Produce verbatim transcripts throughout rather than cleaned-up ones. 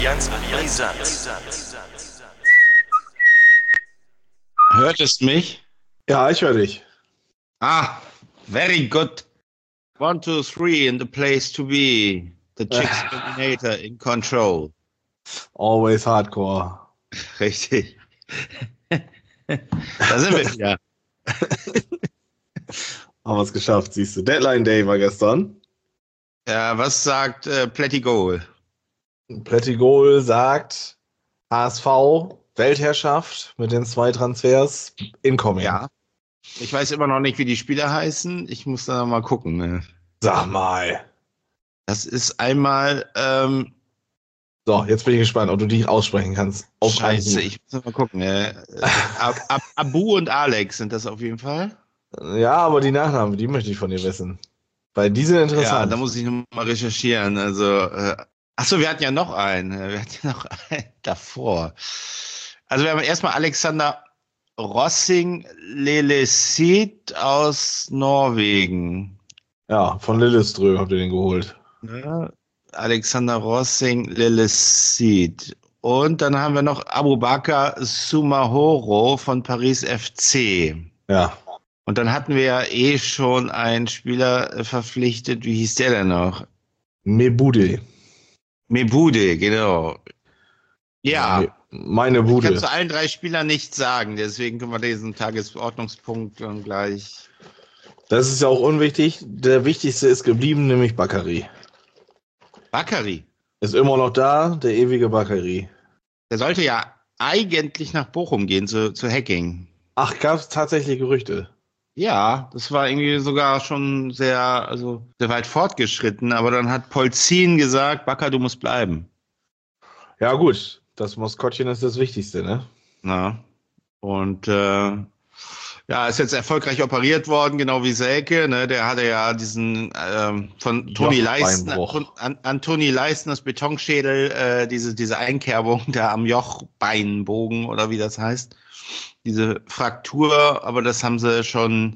Allianz Brisant. Hörtest mich? Ja, ich höre dich. Ah, very good. One, two, three in the place to be. The Chicks Dominator in control. Always hardcore. Richtig. Da sind wir wieder. Haben wir es geschafft, siehst du. Deadline Day war gestern. Ja, was sagt äh, Plättigol? Plättigol sagt H S V, Weltherrschaft mit den zwei Transfers, incoming. Ja. Ich weiß immer noch nicht, wie die Spieler heißen. Ich muss da noch mal gucken. Ne? Sag mal. Das ist einmal... Ähm, So, jetzt bin ich gespannt, ob du die aussprechen kannst. Auf Scheiße, ich muss noch mal gucken. Ne? Ab, ab, Abu und Alex sind das auf jeden Fall. Ja, aber die Nachnamen, die möchte ich von dir wissen. Weil die sind interessant. Ja, da muss ich noch mal recherchieren. Also, äh, achso, wir hatten ja noch einen. Wir hatten ja noch einen davor. Also wir haben erstmal Alexander Rossing Lilleseed aus Norwegen. Ja, von Lillestrøm habt ihr den geholt. Ja, Alexander Rossing Lilleseed. Und dann haben wir noch Abubakar Sumahoro von Paris F C. Ja. Und dann hatten wir ja eh schon einen Spieler verpflichtet. Wie hieß der denn noch? Mebude. Mebude, genau. Ja. Meine Bude. Ich kann zu allen drei Spielern nichts sagen, deswegen können wir diesen Tagesordnungspunkt dann gleich. Das ist ja auch unwichtig. Der wichtigste ist geblieben, nämlich Bakary. Bakary. Ist immer noch da, der ewige Bakary. Der sollte ja eigentlich nach Bochum gehen, zu, zu Hacking. Ach, gab es tatsächlich Gerüchte? Ja, das war irgendwie sogar schon sehr, also sehr weit fortgeschritten, aber dann hat Polzin gesagt, Bakker, du musst bleiben. Ja gut, das Maskottchen ist das Wichtigste, ne? Na, und äh, ja, ist jetzt erfolgreich operiert worden, genau wie Selke, ne? Der hatte ja diesen ähm, von Toni Leistner, an, an Toni Leistners Betonschädel, äh, diese, diese Einkerbung da am Jochbeinbogen oder wie das heißt. Diese Fraktur, aber das haben sie schon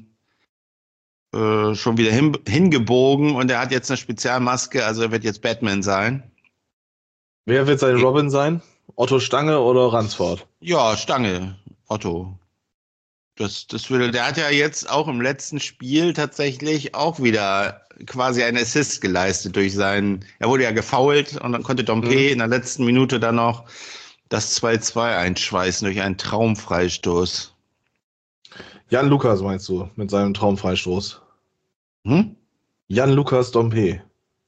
äh, schon wieder hin, hingebogen und er hat jetzt eine Spezialmaske, also er wird jetzt Batman sein. Wer wird sein Robin sein? Otto Stange oder Ransford? Ja, Stange, Otto. Das, das würde, der hat ja jetzt auch im letzten Spiel tatsächlich auch wieder quasi einen Assist geleistet durch seinen, er wurde ja gefoult und dann konnte Dompe mhm. in der letzten Minute dann noch das zwei zwei einschweißen durch einen Traumfreistoß. Jan Lukas meinst du, mit seinem Traumfreistoß? Hm? Jan Lukas Dompe.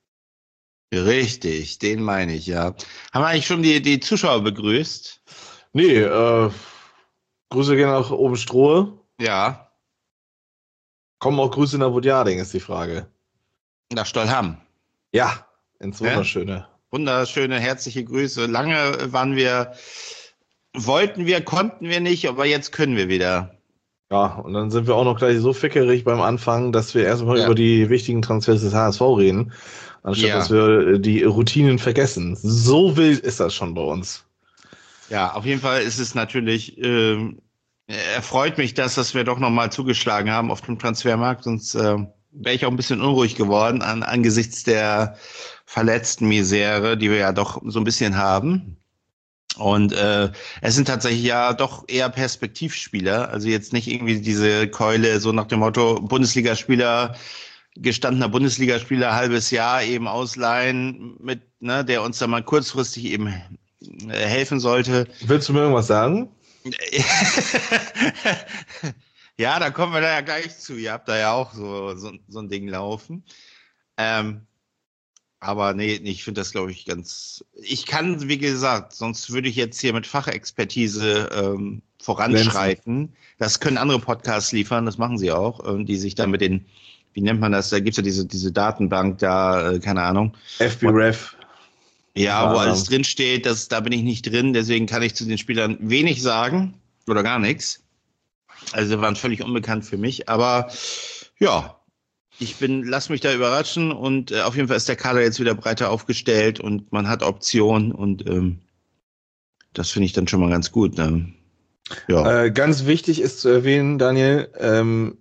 Richtig, den meine ich, ja. Haben wir eigentlich schon die, die Zuschauer begrüßt? Nee, äh, Grüße gehen nach Obernstrohe. Ja. Kommen auch Grüße nach Budjading, ist die Frage. Nach Stollham. Ja, ins Wunderschöne. Ja? Wunderschöne, herzliche Grüße. Lange waren wir, wollten wir, konnten wir nicht, aber jetzt können wir wieder. Ja, und dann sind wir auch noch gleich so fickerig beim Anfang, dass wir erstmal ja. über die wichtigen Transfers des H S V reden, anstatt ja. dass wir die Routinen vergessen. So wild ist das schon bei uns. Ja, auf jeden Fall ist es natürlich, äh, erfreut mich das, dass wir doch nochmal zugeschlagen haben auf dem Transfermarkt, sonst äh, wäre ich auch ein bisschen unruhig geworden an, angesichts der verletzten Misere, die wir ja doch so ein bisschen haben. Und äh, es sind tatsächlich ja doch eher Perspektivspieler, also jetzt nicht irgendwie diese Keule so nach dem Motto Bundesligaspieler, gestandener Bundesligaspieler, halbes Jahr eben ausleihen, mit, ne, der uns da mal kurzfristig eben äh, helfen sollte. Willst du mir irgendwas sagen? Ja, da kommen wir da ja gleich zu. Ihr habt da ja auch so, so, so ein Ding laufen. Ähm, aber nee, ich finde das, glaube ich, ganz... Ich kann, wie gesagt, sonst würde ich jetzt hier mit Fachexpertise ähm, voranschreiten. Das können andere Podcasts liefern, das machen sie auch, ähm, die sich dann mit den, wie nennt man das, da gibt's ja diese, diese Datenbank da, äh, keine Ahnung. F B Ref. Ja, wo alles drin steht, das, da bin ich nicht drin, deswegen kann ich zu den Spielern wenig sagen oder gar nichts. Also sie waren völlig unbekannt für mich, aber ja, ich bin, lass mich da überraschen und äh, auf jeden Fall ist der Kader jetzt wieder breiter aufgestellt und man hat Optionen und ähm, das finde ich dann schon mal ganz gut. Ne? Ja. Äh, ganz wichtig ist zu erwähnen, Daniel, ähm,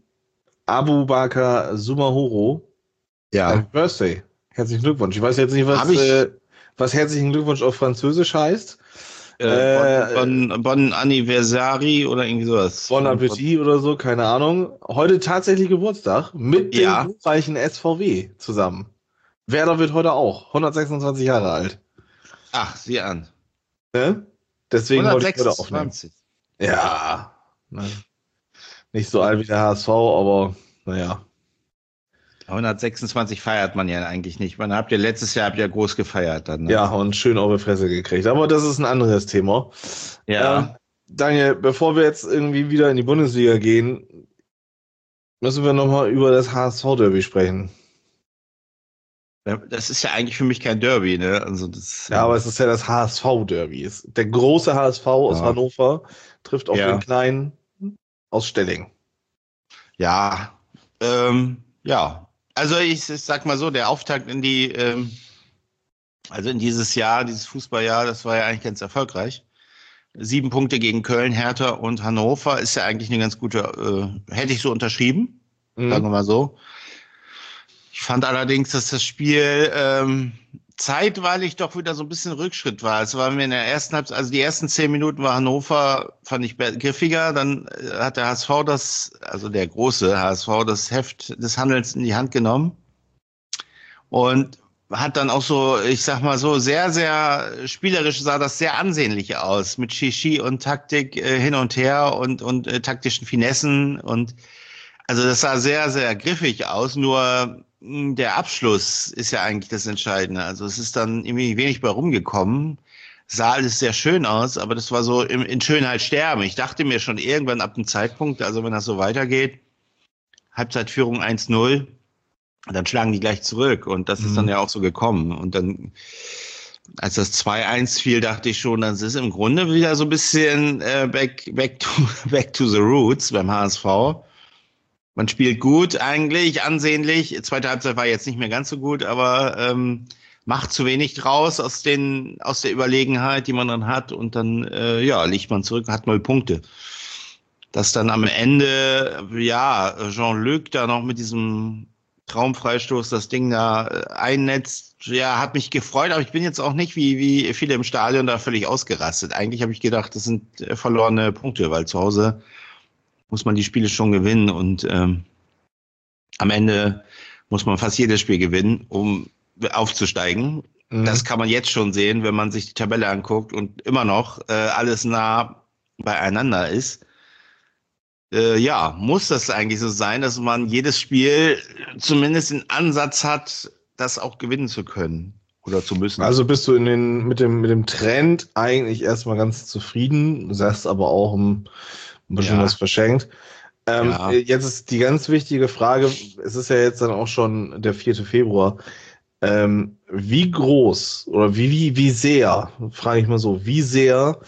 Abubakar Sumahoro. Ja. Happy Birthday. Herzlichen Glückwunsch. Ich weiß jetzt nicht, was, äh, was herzlichen Glückwunsch auf Französisch heißt. Äh, äh, bon, bon, bon Anniversari oder irgendwie sowas. Bon Appetit oder so, keine Ahnung. Heute tatsächlich Geburtstag mit ja. dem glorreichen S V W zusammen. Werder wird heute auch hundertsechsundzwanzig Jahre alt. Ach, sieh an. Ne? Deswegen wollte ich heute aufnehmen. hundertsechsundzwanzig. Ja. Ne? Nicht so alt wie der H S V, aber naja. hundertsechsundzwanzig feiert man ja eigentlich nicht. Man habt ja letztes Jahr habt ihr groß gefeiert dann. Ne? Ja, und schön auf die Fresse gekriegt. Aber das ist ein anderes Thema. Ja. Ähm, Daniel, bevor wir jetzt irgendwie wieder in die Bundesliga gehen, müssen wir nochmal über das H S V-Derby sprechen. Das ist ja eigentlich für mich kein Derby, ne? Also das, ja, aber es ist ja das H S V-Derby. Der große H S V aus ja. Hannover trifft auf ja. den kleinen aus Stelling. Ja, ähm, ja. Also ich, ich sag mal so, der Auftakt in die, ähm, also in dieses Jahr, dieses Fußballjahr, das war ja eigentlich ganz erfolgreich. Sieben Punkte gegen Köln, Hertha und Hannover ist ja eigentlich eine ganz gute, äh, hätte ich so unterschrieben, mhm. sagen wir mal so. Ich fand allerdings, dass das Spiel ähm, zeitweilig doch wieder so ein bisschen Rückschritt war. Es war mir in der ersten Halbzeit, also die ersten zehn Minuten war Hannover, fand ich griffiger. Dann hat der H S V das, also der große H S V, das Heft des Handelns in die Hand genommen und hat dann auch so, ich sag mal so, sehr, sehr spielerisch sah das sehr ansehnlich aus mit Shishi und Taktik äh, hin und her und und äh, taktischen Finessen und also das sah sehr, sehr griffig aus, nur der Abschluss ist ja eigentlich das Entscheidende. Also es ist dann irgendwie wenig bei rumgekommen. Sah alles sehr schön aus, aber das war so in, in Schönheit sterben. Ich dachte mir schon irgendwann ab dem Zeitpunkt, also wenn das so weitergeht, Halbzeitführung eins null, dann schlagen die gleich zurück. Und das mhm. ist dann ja auch so gekommen. Und dann, als das zwei eins fiel, dachte ich schon, das ist im Grunde wieder so ein bisschen äh, back, back, to, back to the roots beim H S V. Man spielt gut eigentlich, ansehnlich. Zweite Halbzeit war jetzt nicht mehr ganz so gut, aber ähm, macht zu wenig draus aus den aus der Überlegenheit, die man dann hat. Und dann äh, ja liegt man zurück, hat null Punkte. Dass dann am Ende ja Jean-Luc da noch mit diesem Traumfreistoß das Ding da äh, einnetzt, ja, hat mich gefreut. Aber ich bin jetzt auch nicht wie wie viele im Stadion da völlig ausgerastet. Eigentlich habe ich gedacht, das sind äh, verlorene Punkte, weil zu Hause muss man die Spiele schon gewinnen und ähm, am Ende muss man fast jedes Spiel gewinnen, um aufzusteigen. Mhm. Das kann man jetzt schon sehen, wenn man sich die Tabelle anguckt und immer noch äh, alles nah beieinander ist. Äh, ja, muss das eigentlich so sein, dass man jedes Spiel zumindest den Ansatz hat, das auch gewinnen zu können oder zu müssen. Also bist du in den, mit dem, mit dem Trend eigentlich erstmal ganz zufrieden, sagst aber auch ein ein bisschen ja. was verschenkt. Ähm, ja. Jetzt ist die ganz wichtige Frage, es ist ja jetzt dann auch schon der vierte Februar, ähm, wie groß oder wie, wie, wie sehr, frage ich mal so, wie sehr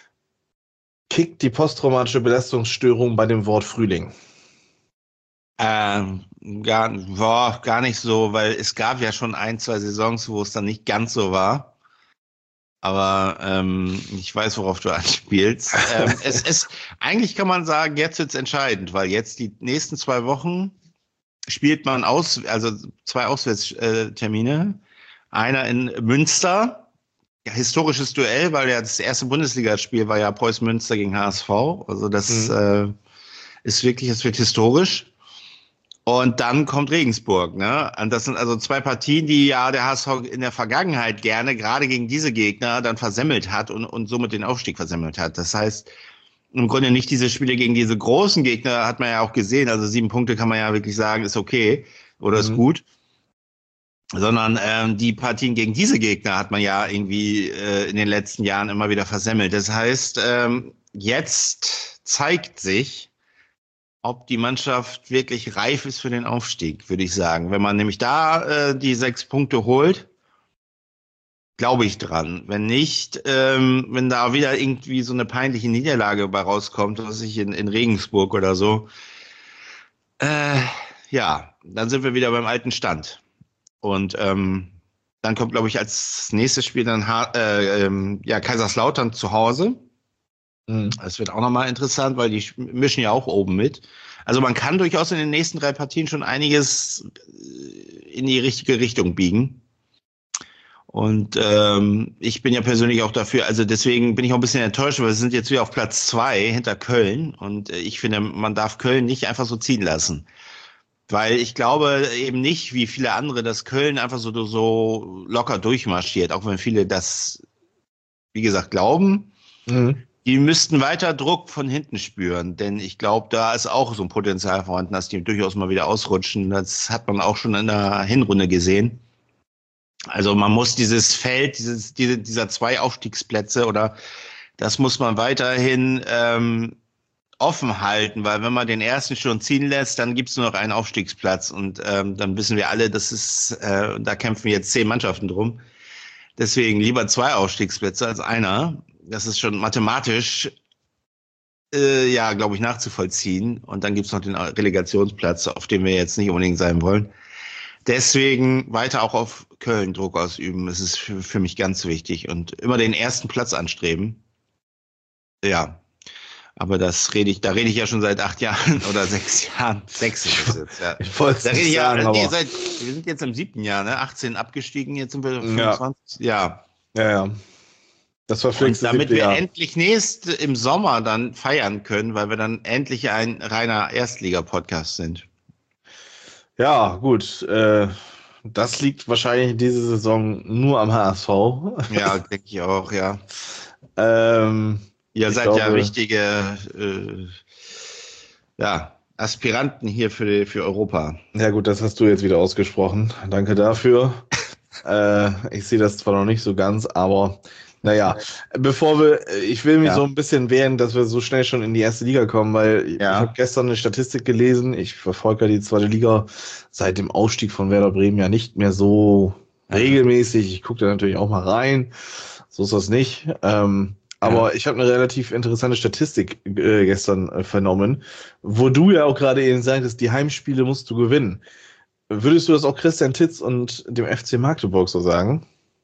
kickt die posttraumatische Belastungsstörung bei dem Wort Frühling? Ähm, gar, boah, gar nicht so, weil es gab ja schon ein, zwei Saisons, wo es dann nicht ganz so war. Aber ähm, ich weiß, worauf du anspielst. ähm, es ist, eigentlich kann man sagen, jetzt wird's entscheidend, weil jetzt die nächsten zwei Wochen spielt man aus, also zwei Auswärtstermine. Einer in Münster, ja, historisches Duell, weil ja das erste Bundesligaspiel war ja Preußen Münster gegen H S V. Also das mhm. äh, ist wirklich, es wird historisch. Und dann kommt Regensburg, ne? Und das sind also zwei Partien, die ja der H S V in der Vergangenheit gerne gerade gegen diese Gegner dann versemmelt hat und, und somit den Aufstieg versemmelt hat. Das heißt, im Grunde nicht diese Spiele gegen diese großen Gegner hat man ja auch gesehen. Also sieben Punkte kann man ja wirklich sagen, ist okay oder mhm. ist gut. Sondern ähm, die Partien gegen diese Gegner hat man ja irgendwie äh, in den letzten Jahren immer wieder versemmelt. Das heißt, ähm, jetzt zeigt sich, ob die Mannschaft wirklich reif ist für den Aufstieg, würde ich sagen. Wenn man nämlich da äh, die sechs Punkte holt, glaube ich dran. Wenn nicht, ähm, wenn da wieder irgendwie so eine peinliche Niederlage bei rauskommt, was ich in, in Regensburg oder so, äh, ja, dann sind wir wieder beim alten Stand. Und ähm, dann kommt, glaube ich, als nächstes Spiel dann ha- äh, ähm, ja, Kaiserslautern zu Hause. Das wird auch nochmal interessant, weil die mischen ja auch oben mit. Also man kann durchaus in den nächsten drei Partien schon einiges in die richtige Richtung biegen. Und ähm, ich bin ja persönlich auch dafür, also deswegen bin ich auch ein bisschen enttäuscht, weil wir sind jetzt wieder auf Platz zwei hinter Köln. Und äh, ich finde, man darf Köln nicht einfach so ziehen lassen. Weil ich glaube eben nicht, wie viele andere, dass Köln einfach so, so locker durchmarschiert, auch wenn viele das, wie gesagt, glauben. Mhm. Die müssten weiter Druck von hinten spüren, denn ich glaube, da ist auch so ein Potenzial vorhanden, dass die durchaus mal wieder ausrutschen. Das hat man auch schon in der Hinrunde gesehen. Also man muss dieses Feld, dieses, diese, dieser zwei Aufstiegsplätze oder das muss man weiterhin ähm, offen halten, weil wenn man den ersten schon ziehen lässt, dann gibt es nur noch einen Aufstiegsplatz und ähm, dann wissen wir alle, das ist, äh, da kämpfen jetzt zehn Mannschaften drum. Deswegen lieber zwei Aufstiegsplätze als einer. Das ist schon mathematisch, äh, ja, glaube ich, nachzuvollziehen. Und dann gibt es noch den Relegationsplatz, auf dem wir jetzt nicht unbedingt sein wollen. Deswegen weiter auch auf Köln Druck ausüben. Das ist für, für mich ganz wichtig und immer den ersten Platz anstreben. Ja. Aber das rede ich, da rede ich ja schon seit acht Jahren oder sechs Jahren. Sechs ist es jetzt, ja. Ich wollte da rede ich sagen, ja, nee, seit, wir sind jetzt im siebten Jahr, ne? achtzehn abgestiegen, jetzt sind wir fünfundzwanzig. Ja. Ja, ja. ja. Das war Und damit wir Jahr. endlich nächst im Sommer dann feiern können, weil wir dann endlich ein reiner Erstliga-Podcast sind. Ja, gut. Äh, das liegt wahrscheinlich diese Saison nur am H S V. Ja, denke ich auch, ja. ähm, Ihr seid glaube, ja richtige äh, ja, Aspiranten hier für, für Europa. Ja gut, das hast du jetzt wieder ausgesprochen. Danke dafür. äh, ich sehe das zwar noch nicht so ganz, aber naja, bevor wir, ich will mich ja. so ein bisschen wehren, dass wir so schnell schon in die erste Liga kommen, weil ja. ich habe gestern eine Statistik gelesen, ich verfolge ja die zweite Liga seit dem Ausstieg von Werder Bremen ja nicht mehr so ja. regelmäßig. Ich gucke da natürlich auch mal rein, so ist das nicht. Ähm, aber ja. ich habe eine relativ interessante Statistik äh, gestern äh, vernommen, wo du ja auch gerade eben sagtest, die Heimspiele musst du gewinnen. Würdest du das auch Christian Titz und dem F C Magdeburg so sagen?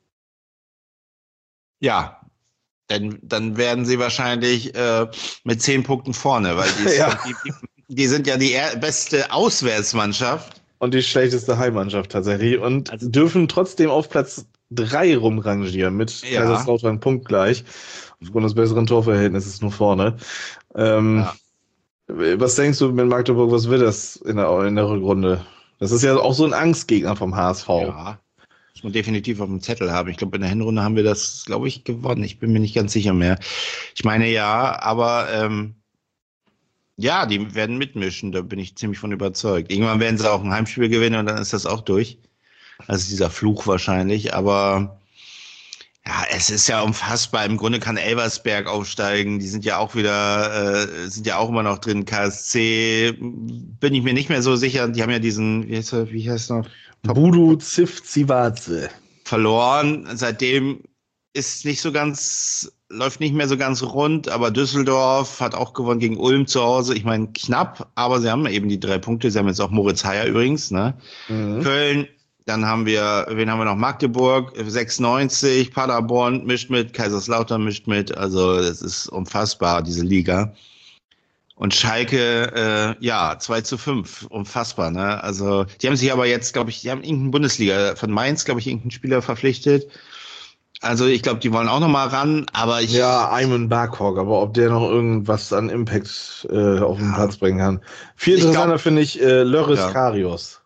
Ja, denn dann werden sie wahrscheinlich äh, mit zehn Punkten vorne, weil die, ja. die, die, die sind ja die beste Auswärtsmannschaft. Und die schlechteste Heimmannschaft tatsächlich. Und also, dürfen trotzdem auf Platz drei rumrangieren mit ja. Kaiserslautern punktgleich. Aufgrund des besseren Torverhältnisses nur vorne. Ähm, ja. Was denkst du mit Magdeburg, was wird das in der, in der Rückrunde? Das ist ja auch so ein Angstgegner vom H S V. Ja. Muss man definitiv auf dem Zettel haben. Ich glaube, in der Hinrunde haben wir das, glaube ich, gewonnen. Ich bin mir nicht ganz sicher mehr. Ich meine, ja, aber ähm, ja, die werden mitmischen. Da bin ich ziemlich von überzeugt. Irgendwann werden sie auch ein Heimspiel gewinnen und dann ist das auch durch. Also dieser Fluch wahrscheinlich. Aber ja, es ist ja unfassbar. Im Grunde kann Elversberg aufsteigen. Die sind ja auch wieder, äh, sind ja auch immer noch drin. K S C bin ich mir nicht mehr so sicher. Die haben ja diesen, wie heißt er, wie heißt er noch? Budu Zivcivace verloren. Seitdem ist nicht so ganz, läuft nicht mehr so ganz rund, aber Düsseldorf hat auch gewonnen gegen Ulm zu Hause. Ich meine, knapp, aber sie haben eben die drei Punkte. Sie haben jetzt auch Moritz Heyer übrigens, ne? Mhm. Köln, dann haben wir, wen haben wir noch? Magdeburg, sechsundneunzig, Paderborn mischt mit, Kaiserslautern mischt mit. Also, das ist unfassbar, diese Liga. Und Schalke, äh, ja, zwei zu fünf, unfassbar, ne? Also, die haben sich aber jetzt, glaube ich, die haben irgendeinen Bundesliga von Mainz, glaube ich, irgendeinen Spieler verpflichtet. Also, ich glaube, die wollen auch noch mal ran, aber ich... Ja, Ayman Barkhog, aber ob der noch irgendwas an Impact äh, auf den ja. Platz bringen kann. Viel interessanter finde ich äh, Loris ja. Karius.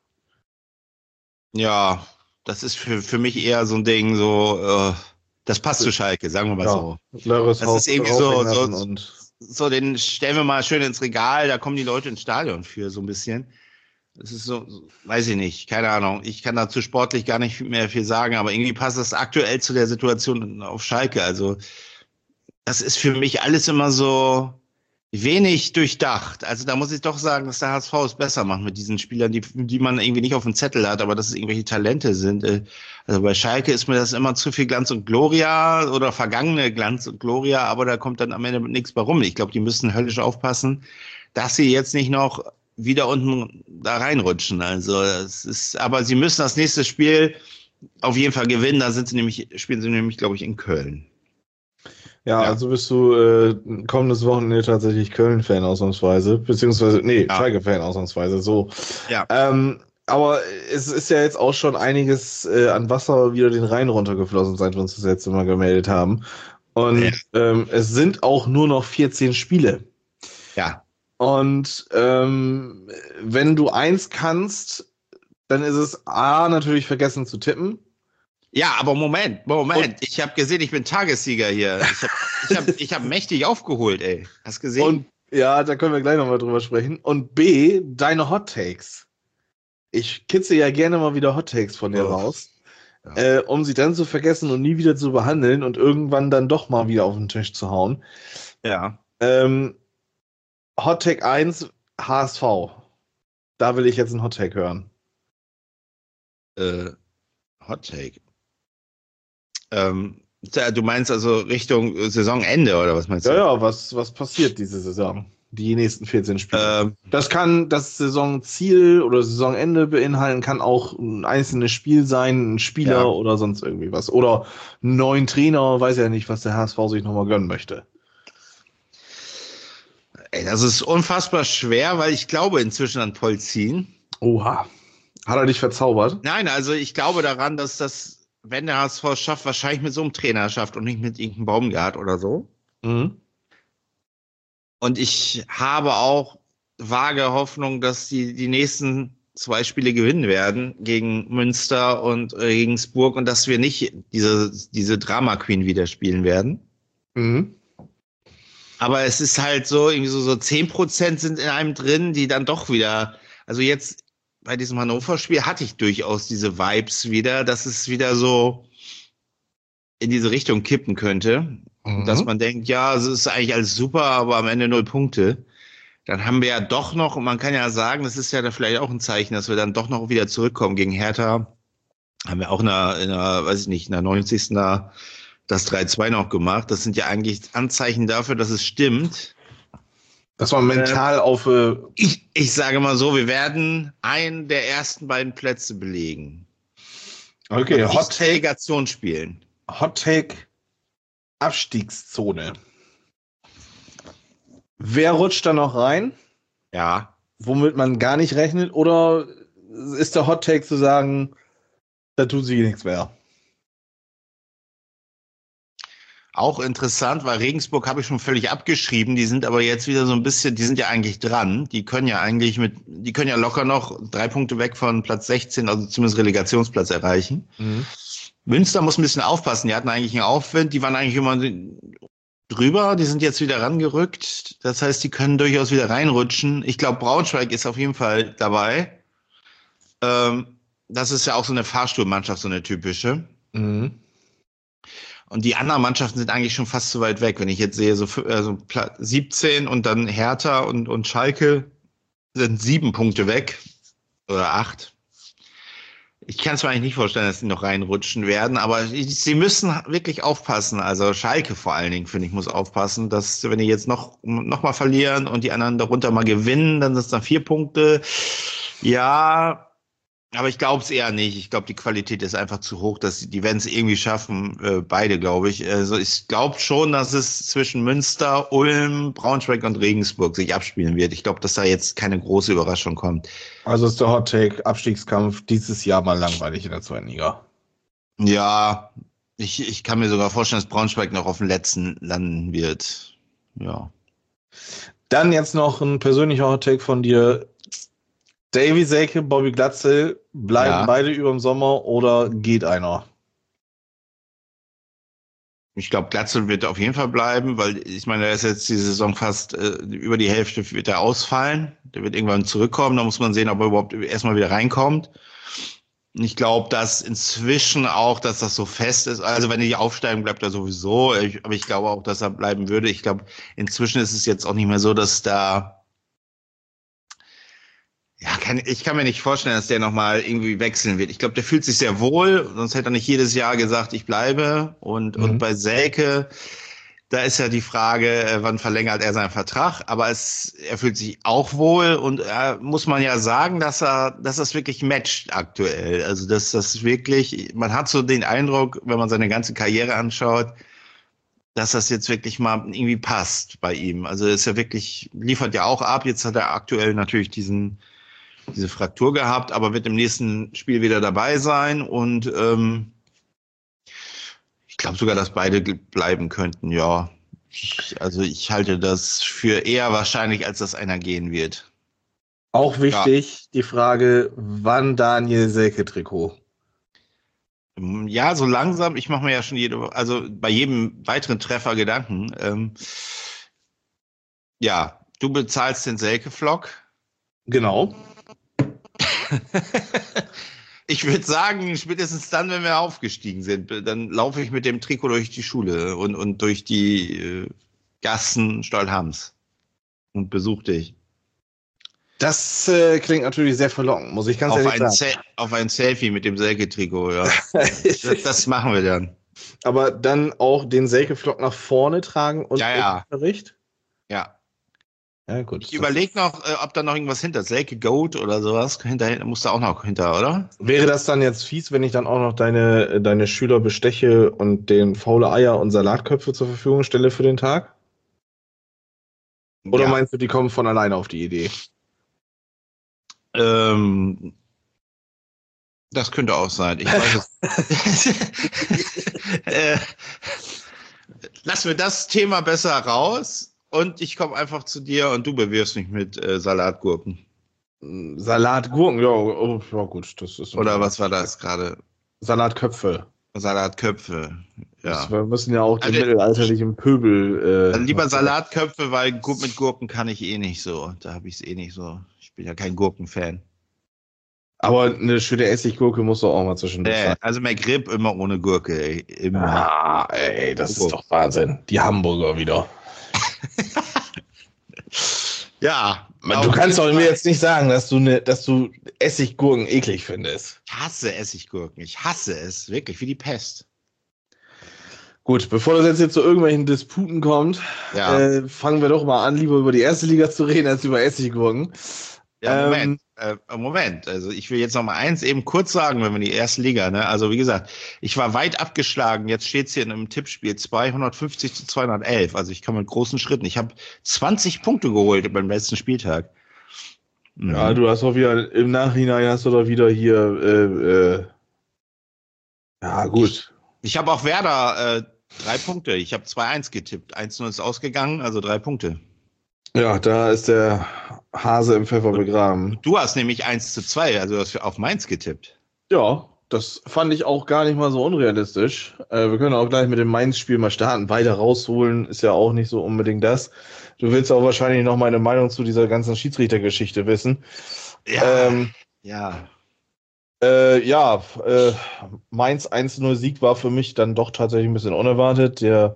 Ja, das ist für, für mich eher so ein Ding, so, äh, das passt zu Schalke, sagen wir mal ja. so. Loris das ist irgendwie so, so, und so, den stellen wir mal schön ins Regal, da kommen die Leute ins Stadion für, so ein bisschen. Das ist so, weiß ich nicht, keine Ahnung. Ich kann dazu sportlich gar nicht mehr viel sagen, aber irgendwie passt das aktuell zu der Situation auf Schalke. Also, das ist für mich alles immer so wenig durchdacht. Also, da muss ich doch sagen, dass der H S V es besser macht mit diesen Spielern, die, die man irgendwie nicht auf dem Zettel hat, aber dass es irgendwelche Talente sind. Also, bei Schalke ist mir das immer zu viel Glanz und Gloria oder vergangene Glanz und Gloria, aber da kommt dann am Ende nichts bei rum. Ich glaube, die müssen höllisch aufpassen, dass sie jetzt nicht noch wieder unten da reinrutschen. Also, es ist, aber sie müssen das nächste Spiel auf jeden Fall gewinnen. Da sind sie nämlich, spielen sie nämlich, glaube ich, in Köln. Ja, ja, also bist du äh, kommendes Wochenende tatsächlich Köln-Fan ausnahmsweise, beziehungsweise, nee, ja. Schalke-Fan ausnahmsweise, so. Ja. Ähm, aber es ist ja jetzt auch schon einiges äh, an Wasser wieder den Rhein runtergeflossen, seit wir uns das letzte Mal gemeldet haben. Und ja. ähm, es sind auch nur noch vierzehn Spiele. Ja. Und ähm, wenn du eins kannst, dann ist es A, natürlich vergessen zu tippen. Ja, aber Moment, Moment. Und ich habe gesehen, ich bin Tagessieger hier. Ich habe ich hab, ich hab mächtig aufgeholt, ey. Hast du gesehen? Und ja, da können wir gleich nochmal drüber sprechen. Und B, deine Hot Takes. Ich kitze ja gerne mal wieder Hot Takes von dir oh. raus, ja. äh, um sie dann zu vergessen und nie wieder zu behandeln und irgendwann dann doch mal wieder auf den Tisch zu hauen. Ja. Ähm, Hot Take eins, H S V. Da will ich jetzt einen Hot Take hören. Äh, Hot Take. Ähm, du meinst also Richtung Saisonende oder was meinst du? Ja, ja, was, was passiert diese Saison? Die nächsten vierzehn Spiele. Ähm, das kann das Saisonziel oder Saisonende beinhalten, kann auch ein einzelnes Spiel sein, ein Spieler ja. oder sonst irgendwie was. Oder einen neuen Trainer, weiß ja nicht, was der H S V sich nochmal gönnen möchte. Ey, das ist unfassbar schwer, weil ich glaube inzwischen an Polzin. Oha. Hat er dich verzaubert? Nein, also ich glaube daran, dass das, wenn der H S V es schafft, wahrscheinlich mit so einem Trainer schafft und nicht mit irgendeinem Baumgart oder so. Mhm. Und ich habe auch vage Hoffnung, dass die die nächsten zwei Spiele gewinnen werden gegen Münster und Regensburg und dass wir nicht diese, diese Drama Queen wieder spielen werden. Mhm. Aber es ist halt so, irgendwie so, so zehn Prozent sind in einem drin, die dann doch wieder, also jetzt bei diesem Hannover-Spiel hatte ich durchaus diese Vibes wieder, dass es wieder so in diese Richtung kippen könnte. Mhm. Dass man denkt, ja, es ist eigentlich alles super, aber am Ende null Punkte. Dann haben wir ja doch noch, und man kann ja sagen, das ist ja da vielleicht auch ein Zeichen, dass wir dann doch noch wieder zurückkommen gegen Hertha. Haben wir auch in der, in der weiß ich nicht, in der neunzigsten das drei zwei noch gemacht. Das sind ja eigentlich Anzeichen dafür, dass es stimmt. Dass man mental äh, auf... Äh ich, ich sage mal so, wir werden einen der ersten beiden Plätze belegen. Okay, Hot Take. Relegation spielen. Hot Take Abstiegszone. Wer rutscht da noch rein? Ja. Womit man gar nicht rechnet? Oder ist der Hot Take zu sagen, da tut sich nichts mehr? Auch interessant, weil Regensburg habe ich schon völlig abgeschrieben. Die sind aber jetzt wieder so ein bisschen, die sind ja eigentlich dran. Die können ja eigentlich mit, die können ja locker noch drei Punkte weg von Platz sechzehn, also zumindest Relegationsplatz erreichen. Mhm. Münster muss ein bisschen aufpassen. Die hatten eigentlich einen Aufwind. Die waren eigentlich immer drüber. Die sind jetzt wieder rangerückt. Das heißt, die können durchaus wieder reinrutschen. Ich glaube, Braunschweig ist auf jeden Fall dabei. Ähm, das ist ja auch so eine Fahrstuhlmannschaft, so eine typische. Mhm. Und die anderen Mannschaften sind eigentlich schon fast so weit weg. Wenn ich jetzt sehe, so also siebzehn und dann Hertha und, und Schalke sind sieben Punkte weg. Oder acht. Ich kann es mir eigentlich nicht vorstellen, dass die noch reinrutschen werden, aber sie müssen wirklich aufpassen. Also Schalke vor allen Dingen, finde ich, muss aufpassen, dass wenn die jetzt noch, noch mal verlieren und die anderen darunter mal gewinnen, dann sind es dann vier Punkte. Ja, aber ich glaube es eher nicht. Ich glaube, die Qualität ist einfach zu hoch, dass die, die werden es irgendwie schaffen, äh, beide, glaube ich. Also ich glaube schon, dass es zwischen Münster, Ulm, Braunschweig und Regensburg sich abspielen wird. Ich glaube, dass da jetzt keine große Überraschung kommt. Also ist der Hot Take Abstiegskampf dieses Jahr mal langweilig in der zweiten Liga. Ja, ich, ich kann mir sogar vorstellen, dass Braunschweig noch auf dem letzten landen wird. Ja. Dann jetzt noch ein persönlicher Hot Take von dir. Davy Selke, Bobby Glatzel, bleiben ja. beide über den Sommer oder geht einer? Ich glaube, Glatzel wird auf jeden Fall bleiben, weil ich meine, er ist jetzt die Saison fast äh, über die Hälfte wird er ausfallen. Der wird irgendwann zurückkommen, da muss man sehen, ob er überhaupt erstmal wieder reinkommt. Ich glaube, dass inzwischen auch, dass das so fest ist. Also wenn die aufsteigen, bleibt er sowieso. Ich, aber ich glaube auch, dass er bleiben würde. Ich glaube, inzwischen ist es jetzt auch nicht mehr so, dass da Ja, kann, ich kann mir nicht vorstellen, dass der nochmal irgendwie wechseln wird. Ich glaube, der fühlt sich sehr wohl, sonst hätte er nicht jedes Jahr gesagt, ich bleibe. Und, mhm. und bei Selke, da ist ja die Frage, wann verlängert er seinen Vertrag. Aber es, er fühlt sich auch wohl und äh, muss man ja sagen, dass er, dass das wirklich matcht aktuell. Also, dass das wirklich, man hat so den Eindruck, wenn man seine ganze Karriere anschaut, dass das jetzt wirklich mal irgendwie passt bei ihm. Also, ist ja wirklich, liefert ja auch ab. Jetzt hat er aktuell natürlich diesen diese Fraktur gehabt, aber wird im nächsten Spiel wieder dabei sein und ähm, ich glaube sogar, dass beide bleiben könnten, ja. Ich, also ich halte das für eher wahrscheinlich, als dass einer gehen wird. Auch wichtig, ja. Die Frage, wann Daniel Selke-Trikot? Ja, so langsam, ich mache mir ja schon jede, also bei jedem weiteren Treffer Gedanken. Ähm, ja, du bezahlst den Selke-Vlog. Genau. Ich würde sagen, spätestens dann, wenn wir aufgestiegen sind, dann laufe ich mit dem Trikot durch die Schule und, und durch die äh, Gassen Stolhams und besuche dich. Das äh, klingt natürlich sehr verlockend, muss ich ganz auf ehrlich ein sagen. Se- auf ein Selfie mit dem Selke-Trikot, ja. das, das machen wir dann. Aber dann auch den Selke-Vlog nach vorne tragen und ja, ja. Bericht? Ja. Ja, gut. Ich überlege noch, äh, ob da noch irgendwas hinter, Selke Goat oder sowas, hinter, muss da auch noch hinter, oder? Wäre das dann jetzt fies, wenn ich dann auch noch deine, deine Schüler besteche und den faule Eier und Salatköpfe zur Verfügung stelle für den Tag? Oder ja. Meinst du, die kommen von alleine auf die Idee? Ähm, das könnte auch sein. Ich weiß es. äh, lassen wir das Thema besser raus und ich komme einfach zu dir und du bewirfst mich mit äh, Salatgurken. Salatgurken, ja, oh, ja gut, das ist. Oder was war das gerade? Salatköpfe. Salatköpfe, ja. Das, wir müssen ja auch den also, mittelalterlichen Pöbel. Äh, also lieber Salatköpfe, weil gut mit Gurken kann ich eh nicht so. Da habe ich es eh nicht so. Ich bin ja kein Gurkenfan. Aber eine schöne Essiggurke muss doch auch mal zwischendurch äh, sein. Also McRib immer ohne Gurke, ey. Immer. Ah, ey, das oh. ist doch Wahnsinn. Die Hamburger wieder. Ja. Du kannst doch mir jetzt nicht sagen, dass du, ne, dass du Essiggurken eklig findest. Ich hasse Essiggurken. Ich hasse es. Wirklich, wie die Pest. Gut, bevor das jetzt hier zu irgendwelchen Disputen kommt, ja. äh, fangen wir doch mal an, lieber über die erste Liga zu reden, als über Essiggurken. Ja, Moment. Ähm, äh, Moment. Also ich will jetzt noch mal eins eben kurz sagen, wenn wir die erste Liga, ne? Also wie gesagt, ich war weit abgeschlagen. Jetzt steht es hier in einem Tippspiel zweihundertfünfzig zu zweihundertelf. Also ich komme mit großen Schritten. Ich habe zwanzig Punkte geholt beim letzten Spieltag. Mhm. Ja, du hast doch wieder, im Nachhinein hast du doch wieder hier, äh, äh, ja gut. Ich, ich habe auch Werder äh, drei Punkte. Ich habe zwei eins getippt. eins null ist ausgegangen, also drei Punkte. Ja, da ist der Hase im Pfeffer begraben. Du hast nämlich eins zu zwei, also du hast auf Mainz getippt. Ja, das fand ich auch gar nicht mal so unrealistisch. Äh, wir können auch gleich mit dem Mainz-Spiel mal starten. Weiter rausholen ist ja auch nicht so unbedingt das. Du willst auch wahrscheinlich noch meine Meinung zu dieser ganzen Schiedsrichtergeschichte wissen. Ja, ähm, ja. Äh, ja, äh, Mainz eins null Sieg war für mich dann doch tatsächlich ein bisschen unerwartet. Der,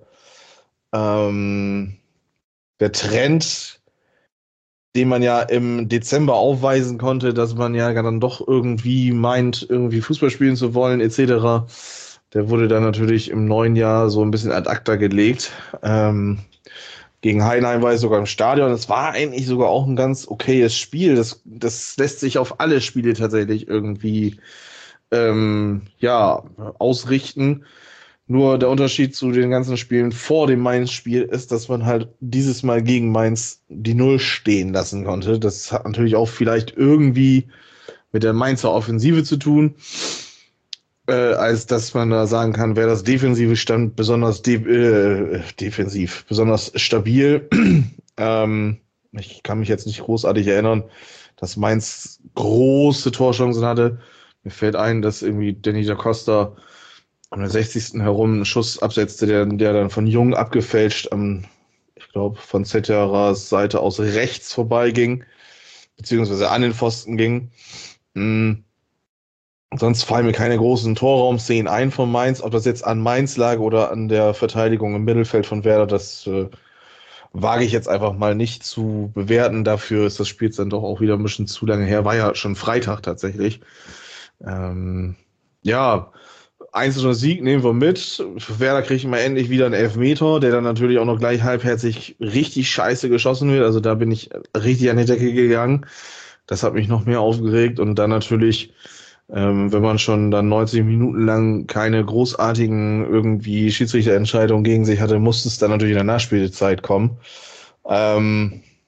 ähm, der Trend, den man ja im Dezember aufweisen konnte, dass man ja dann doch irgendwie meint, irgendwie Fußball spielen zu wollen, et cetera. Der wurde dann natürlich im neuen Jahr so ein bisschen ad acta gelegt. Ähm, gegen Heidenheim war ich sogar im Stadion. Es war eigentlich sogar auch ein ganz okayes Spiel. Das, das lässt sich auf alle Spiele tatsächlich irgendwie ähm, ja, ausrichten. Nur der Unterschied zu den ganzen Spielen vor dem Mainz-Spiel ist, dass man halt dieses Mal gegen Mainz die Null stehen lassen konnte. Das hat natürlich auch vielleicht irgendwie mit der Mainzer Offensive zu tun, äh, als dass man da sagen kann, wer das Defensive stand besonders de äh, defensiv, besonders stabil. ähm, ich kann mich jetzt nicht großartig erinnern, dass Mainz große Torchancen hatte. Mir fällt ein, dass irgendwie Danny da Costa an der sechzigsten herum einen Schuss absetzte, der, der dann von Jung abgefälscht am, ich glaube, von Zetteras Seite aus rechts vorbeiging, beziehungsweise an den Pfosten ging. Mhm. Sonst fallen mir keine großen Torraumszenen ein von Mainz. Ob das jetzt an Mainz lag oder an der Verteidigung im Mittelfeld von Werder, das äh, wage ich jetzt einfach mal nicht zu bewerten. Dafür ist das Spiel dann doch auch wieder ein bisschen zu lange her. War ja schon Freitag tatsächlich. Ähm, ja, eins zu null Sieg nehmen wir mit. Werder kriegt mal endlich wieder einen Elfmeter, der dann natürlich auch noch gleich halbherzig richtig scheiße geschossen wird. Also da bin ich richtig an die Decke gegangen. Das hat mich noch mehr aufgeregt. Und dann natürlich, ähm, wenn man schon dann neunzig Minuten lang keine großartigen irgendwie Schiedsrichterentscheidungen gegen sich hatte, musste es dann natürlich in der Nachspielzeit kommen. Ähm,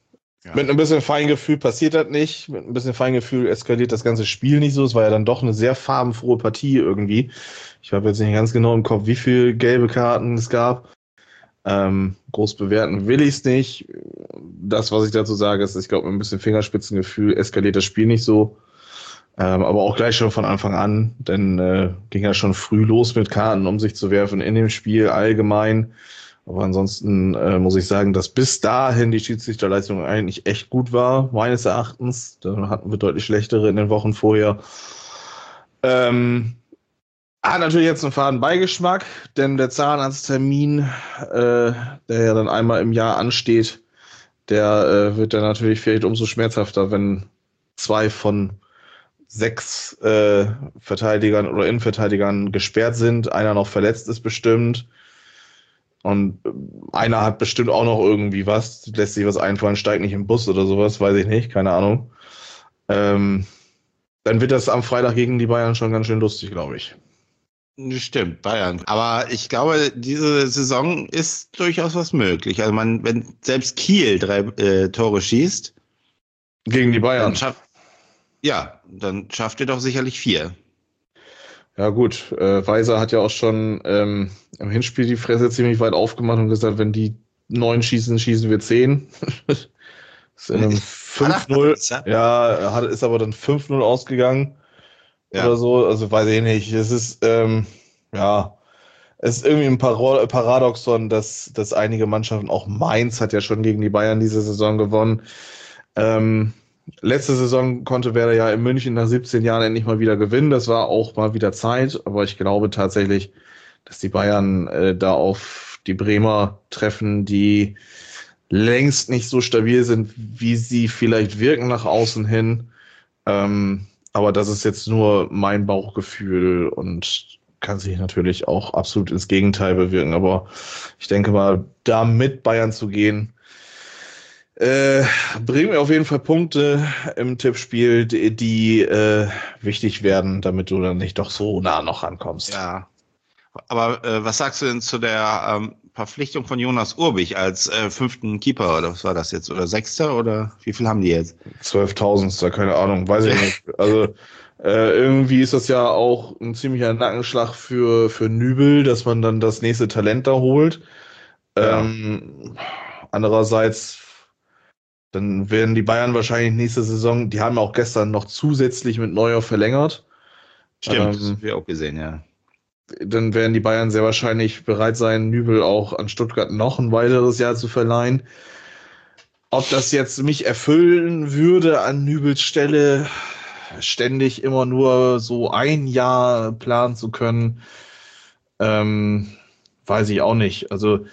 Ja. Mit ein bisschen Feingefühl passiert das nicht. Mit ein bisschen Feingefühl eskaliert das ganze Spiel nicht so. Es war ja dann doch eine sehr farbenfrohe Partie irgendwie. Ich habe jetzt nicht ganz genau im Kopf, wie viele gelbe Karten es gab. Ähm, groß bewerten will ich es nicht. Das, was ich dazu sage, ist, ich glaube, mit ein bisschen Fingerspitzengefühl eskaliert das Spiel nicht so. Ähm, aber auch gleich schon von Anfang an, denn äh, ging ja schon früh los mit Karten, um sich zu werfen in dem Spiel allgemein. Aber ansonsten äh, muss ich sagen, dass bis dahin die Schiedsrichterleistung eigentlich echt gut war, meines Erachtens. Da hatten wir deutlich schlechtere in den Wochen vorher. Ähm, hat natürlich jetzt einen faden Beigeschmack, denn der Zahnarzttermin, äh, der ja dann einmal im Jahr ansteht, der äh, wird dann natürlich vielleicht umso schmerzhafter, wenn zwei von sechs äh, Verteidigern oder Innenverteidigern gesperrt sind, einer noch verletzt ist bestimmt. Und einer hat bestimmt auch noch irgendwie was, lässt sich was einfallen, steigt nicht im Bus oder sowas, weiß ich nicht, keine Ahnung. Ähm, dann wird das am Freitag gegen die Bayern schon ganz schön lustig, glaube ich. Stimmt, Bayern. Aber ich glaube, diese Saison ist durchaus was möglich. Also man, wenn selbst Kiel drei äh, Tore schießt. Gegen die Bayern. Dann schaff, ja, dann schafft ihr doch sicherlich vier. Ja gut, äh, Weiser hat ja auch schon ähm, im Hinspiel die Fresse ziemlich weit aufgemacht und gesagt, wenn die neun schießen, schießen wir zehn. Ist in einem fünf null, ja, hat, ist aber dann fünf null ausgegangen ja. oder so, also weiß ich nicht. Es ist, ähm, ja, es ist irgendwie ein Paradoxon, dass, dass einige Mannschaften, auch Mainz hat ja schon gegen die Bayern diese Saison gewonnen, ähm, letzte Saison konnte Werder ja in München nach siebzehn Jahren endlich mal wieder gewinnen. Das war auch mal wieder Zeit. Aber ich glaube tatsächlich, dass die Bayern äh, da auf die Bremer treffen, die längst nicht so stabil sind, wie sie vielleicht wirken nach außen hin. Ähm, aber das ist jetzt nur mein Bauchgefühl und kann sich natürlich auch absolut ins Gegenteil bewirken. Aber ich denke mal, da mit Bayern zu gehen, Äh, bringen wir auf jeden Fall Punkte im Tippspiel, die, die äh, wichtig werden, damit du dann nicht doch so nah noch rankommst. Ja, aber äh, was sagst du denn zu der ähm, Verpflichtung von Jonas Urbich als äh, fünften Keeper, oder was war das jetzt, oder sechster, oder wie viel haben die jetzt? zwölftausend, keine Ahnung, weiß ich nicht. Also äh, irgendwie ist das ja auch ein ziemlicher Nackenschlag für, für Nübel, dass man dann das nächste Talent da holt. Ja. Ähm, andererseits dann werden die Bayern wahrscheinlich nächste Saison, die haben auch gestern noch zusätzlich mit Neuer verlängert. Stimmt, ähm, das haben wir auch gesehen, ja. Dann werden die Bayern sehr wahrscheinlich bereit sein, Nübel auch an Stuttgart noch ein weiteres Jahr zu verleihen. Ob das jetzt mich erfüllen würde an Nübels Stelle, ständig immer nur so ein Jahr planen zu können, ähm, weiß ich auch nicht. Also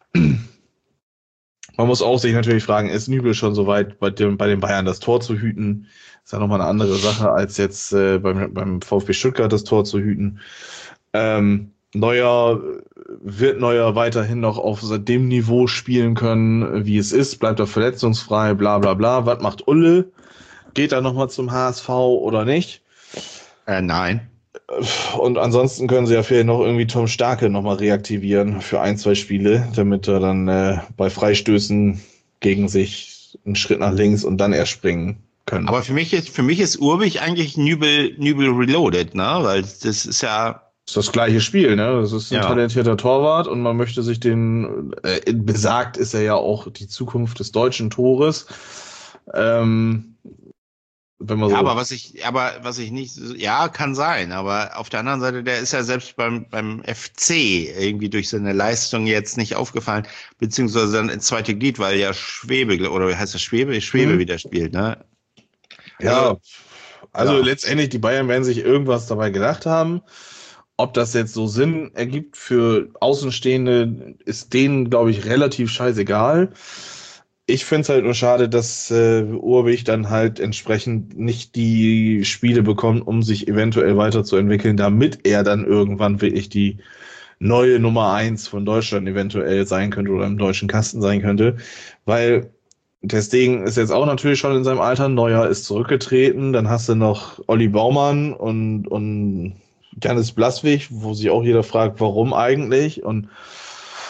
man muss auch sich natürlich fragen, ist Nübel schon so weit, bei, dem, bei den Bayern das Tor zu hüten? Ist ja nochmal eine andere Sache, als jetzt äh, beim, beim VfB Stuttgart das Tor zu hüten. Ähm, Neuer wird Neuer weiterhin noch auf dem Niveau spielen können, wie es ist, bleibt er verletzungsfrei, bla bla bla. Was macht Ulle? Geht er nochmal zum H S V oder nicht? Äh, nein. Und ansonsten können sie ja vielleicht noch irgendwie Tom Starke nochmal reaktivieren für ein, zwei Spiele, damit er dann äh, bei Freistößen gegen sich einen Schritt nach links und dann erst springen können. Aber für mich ist, für mich ist Urbich eigentlich Nübel, Nübel Reloaded, ne? Weil das ist ja. Das ist das gleiche Spiel, ne? Das ist ein ja. talentierter Torwart und man möchte sich den, äh, besagt ist er ja auch die Zukunft des deutschen Tores. Ähm, Wenn man ja, so aber was ich, aber was ich nicht, ja, kann sein, aber auf der anderen Seite, der ist ja selbst beim, beim F C irgendwie durch seine Leistung jetzt nicht aufgefallen, beziehungsweise dann ins zweite Glied, weil ja Schwebe, oder heißt das Schwebe? Schwebe hm. wieder spielt, ne? Ja, also, also ja. letztendlich, die Bayern werden sich irgendwas dabei gedacht haben. Ob das jetzt so Sinn ergibt für Außenstehende, ist denen, glaube ich, relativ scheißegal. Ich finde es halt nur schade, dass äh, Urbich dann halt entsprechend nicht die Spiele bekommt, um sich eventuell weiterzuentwickeln, damit er dann irgendwann wirklich die neue Nummer eins von Deutschland eventuell sein könnte oder im deutschen Kasten sein könnte. Weil deswegen ist jetzt auch natürlich schon in seinem Alter, Neuer ist zurückgetreten, dann hast du noch Olli Baumann und, und Janis Blaswig, wo sich auch jeder fragt, warum eigentlich, und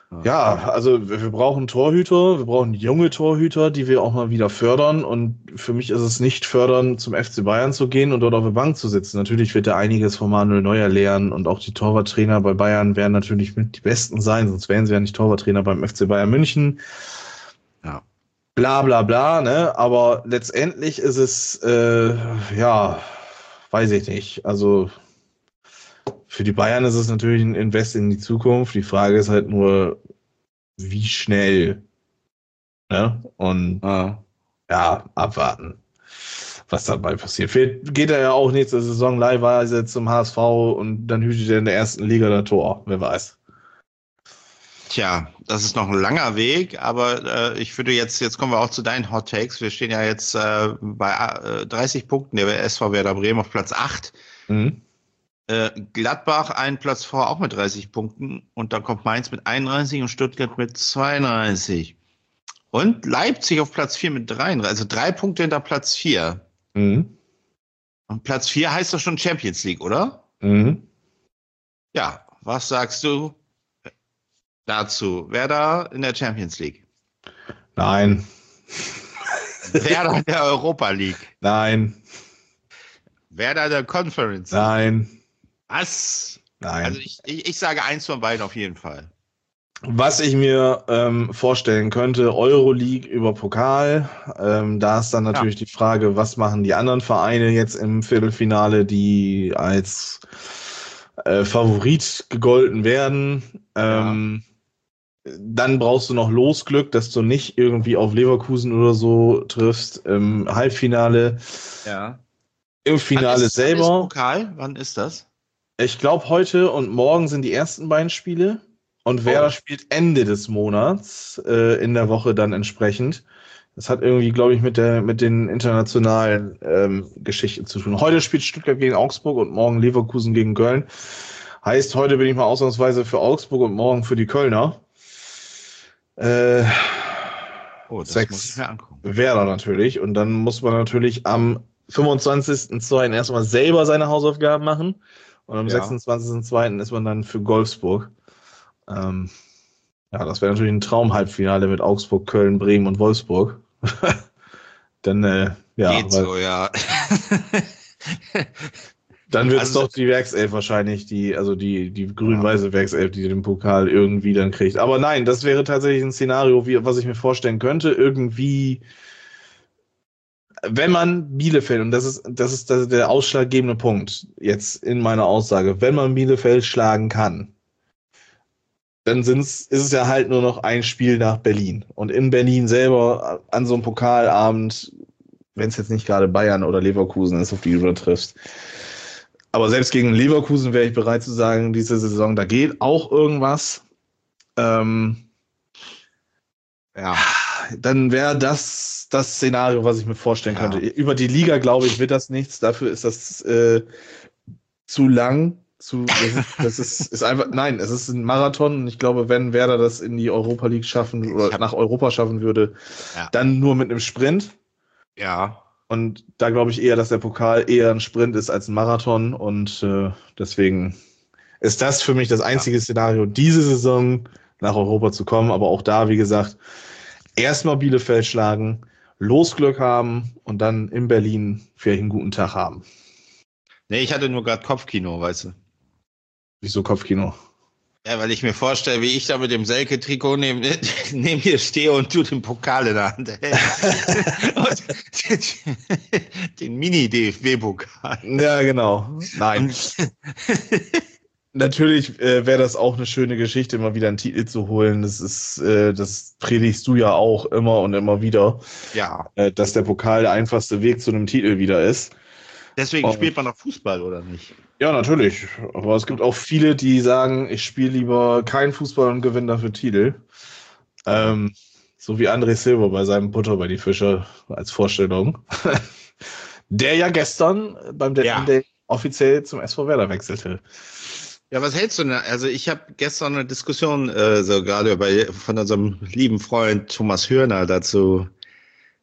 Ja, also wir brauchen Torhüter, wir brauchen junge Torhüter, die wir auch mal wieder fördern. Und für mich ist es nicht fördern, zum F C Bayern zu gehen und dort auf der Bank zu sitzen. Natürlich wird er einiges von Manuel Neuer lernen und auch die Torwarttrainer bei Bayern werden natürlich mit die Besten sein, sonst wären sie ja nicht Torwarttrainer beim F C Bayern München. Ja. Bla bla bla, ne? Aber letztendlich ist es, äh, ja, weiß ich nicht. Also für die Bayern ist es natürlich ein Invest in die Zukunft. Die Frage ist halt nur, wie schnell. Ne? Und Ah. ja, abwarten, was dabei passiert. Vielleicht geht er ja auch nächste Saison leihweise zum H S V und dann hütet er in der ersten Liga das Tor. Wer weiß. Tja, das ist noch ein langer Weg, aber äh, ich würde jetzt, jetzt kommen wir auch zu deinen Hot Takes. Wir stehen ja jetzt äh, bei äh, dreißig Punkten, der S V Werder Bremen auf Platz acht. Mhm. Äh, Gladbach einen Platz vor, auch mit dreißig Punkten. Und dann kommt Mainz mit einunddreißig und Stuttgart mit zweiunddreißig. Und Leipzig auf Platz vier mit dreiunddreißig, also drei Punkte hinter Platz vier. Mhm. Und Platz vier heißt doch schon Champions League, oder? Mhm. Ja, was sagst du dazu? Werder in der Champions League? Nein. Werder in der Europa League? Nein. Werder in der Conference League? Nein. Was? Nein. Also ich, ich, ich sage eins von beiden auf jeden Fall. Was ich mir ähm, vorstellen könnte, Euroleague über Pokal. Ähm, da ist dann natürlich ja. die Frage, was machen die anderen Vereine jetzt im Viertelfinale, die als äh, Favorit gegolten werden. Ähm, ja. Dann brauchst du noch Losglück, dass du nicht irgendwie auf Leverkusen oder so triffst im Halbfinale. Ja. Im Finale wann ist, selber. Wann ist Pokal? Wann ist das? Ich glaube, heute und morgen sind die ersten beiden Spiele. Und Werder oh. spielt Ende des Monats, äh, in der Woche dann entsprechend. Das hat irgendwie, glaube ich, mit der mit den internationalen ähm, Geschichten zu tun. Heute spielt Stuttgart gegen Augsburg und morgen Leverkusen gegen Köln. Heißt, heute bin ich mal ausnahmsweise für Augsburg und morgen für die Kölner. Äh, oh, das sechs muss ich mir angucken. Werder natürlich. Und dann muss man natürlich am fünfundzwanzigsten zweiten erstmal selber seine Hausaufgaben machen. Und am ja. sechsundzwanzigsten zweiten ist man dann für Wolfsburg. Ähm, ja, das wäre natürlich ein Traum-Halbfinale mit Augsburg, Köln, Bremen und Wolfsburg. Dann, äh, ja. Geht weil, so, ja. Dann wird es also, doch die Werkself wahrscheinlich, die, also die, die grün-weiße Werkself, die den Pokal irgendwie dann kriegt. Aber nein, das wäre tatsächlich ein Szenario, wie, was ich mir vorstellen könnte. Irgendwie, wenn man Bielefeld, und das ist, das ist das, der ausschlaggebende Punkt jetzt in meiner Aussage, wenn man Bielefeld schlagen kann, dann sind's, ist es ja halt nur noch ein Spiel nach Berlin. Und in Berlin selber an so einem Pokalabend, wenn es jetzt nicht gerade Bayern oder Leverkusen ist, auf die du da triffst. Aber selbst gegen Leverkusen wäre ich bereit zu sagen, diese Saison, da geht auch irgendwas. Ähm, ja, dann wäre das das Szenario, was ich mir vorstellen ja. könnte. Über die Liga, glaube ich, wird das nichts. Dafür ist das äh, zu lang. Zu, das ist, das ist, ist einfach, nein, es ist ein Marathon und ich glaube, wenn Werder das in die Europa League schaffen oder nach Europa schaffen würde, ja. dann nur mit einem Sprint. Ja. Und da glaube ich eher, dass der Pokal eher ein Sprint ist als ein Marathon und äh, deswegen ist das für mich das einzige ja. Szenario, diese Saison nach Europa zu kommen. Aber auch da, wie gesagt, erstmal Bielefeld schlagen, Losglück haben und dann in Berlin vielleicht einen guten Tag haben. Nee, ich hatte nur gerade Kopfkino, weißt du. Wieso Kopfkino? Ja, weil ich mir vorstelle, wie ich da mit dem Selke-Trikot neben, neben dir stehe und du den Pokal in der Hand hältst. den, den Mini-D F B-Pokal. Ja, genau. Nein. Natürlich äh, wäre das auch eine schöne Geschichte, mal wieder einen Titel zu holen. Das ist, äh, das predigst du ja auch immer und immer wieder. Ja. Äh, dass der Pokal der einfachste Weg zu einem Titel wieder ist. Deswegen und, spielt man noch Fußball, oder nicht? Ja, natürlich. Aber es gibt auch viele, die sagen, ich spiele lieber keinen Fußball und gewinne dafür Titel. Ähm, so wie André Silva bei seinem Butter bei die Fische als Vorstellung. Der ja gestern beim Deadline Day offiziell zum S V Werder wechselte. Ja, was hältst du denn? Also ich habe gestern eine Diskussion äh, so gerade bei von unserem lieben Freund Thomas Hörner dazu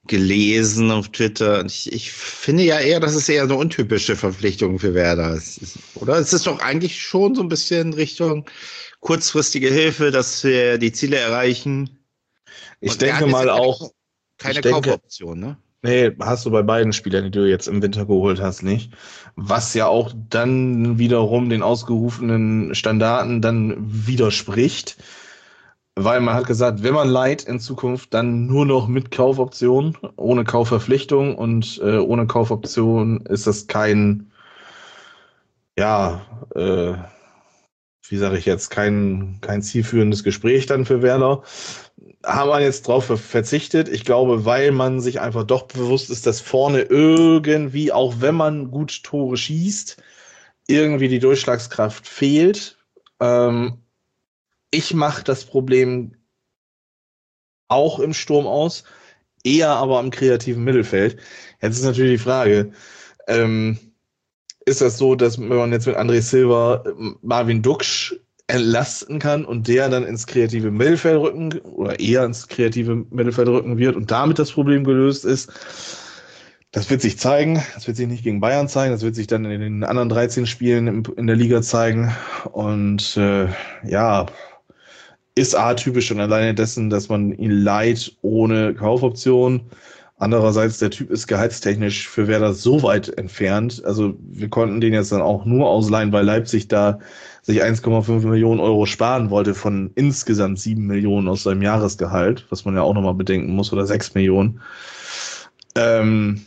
gelesen auf Twitter. Ich, ich finde ja eher, dass es eher eine untypische Verpflichtung für Werder ist. Oder? Es ist doch eigentlich schon so ein bisschen Richtung kurzfristige Hilfe, dass wir die Ziele erreichen. Ich Und denke mal auch. Keine Kaufoption, ne? Nee, hast du bei beiden Spielern, die du jetzt im Winter geholt hast, nicht. Was ja auch dann wiederum den ausgerufenen Standarten dann widerspricht. Weil man hat gesagt, wenn man leiht in Zukunft, dann nur noch mit Kaufoption, ohne Kaufverpflichtung. Und äh, ohne Kaufoption ist das kein, ja, äh, wie sage ich jetzt, kein, kein zielführendes Gespräch dann für Werder. Haben wir jetzt drauf verzichtet. Ich glaube, weil man sich einfach doch bewusst ist, dass vorne irgendwie, auch wenn man gut Tore schießt, irgendwie die Durchschlagskraft fehlt. Ähm, ich mache das Problem auch im Sturm aus, eher aber am kreativen Mittelfeld. Jetzt ist natürlich die Frage, ähm, ist das so, dass wenn man jetzt mit André Silva Marvin Duksch entlasten kann und der dann ins kreative Mittelfeld rücken oder eher ins kreative Mittelfeld rücken wird und damit das Problem gelöst ist. Das wird sich zeigen. Das wird sich nicht gegen Bayern zeigen. Das wird sich dann in den anderen dreizehn Spielen in der Liga zeigen. Und äh, ja, ist atypisch schon alleine dessen, dass man ihn leiht ohne Kaufoption. Andererseits, der Typ ist gehaltstechnisch für Werder so weit entfernt. Also wir konnten den jetzt dann auch nur ausleihen, weil Leipzig da sich eins Komma fünf Millionen Euro sparen wollte von insgesamt sieben Millionen aus seinem Jahresgehalt, was man ja auch nochmal bedenken muss, oder sechs Millionen. Ähm,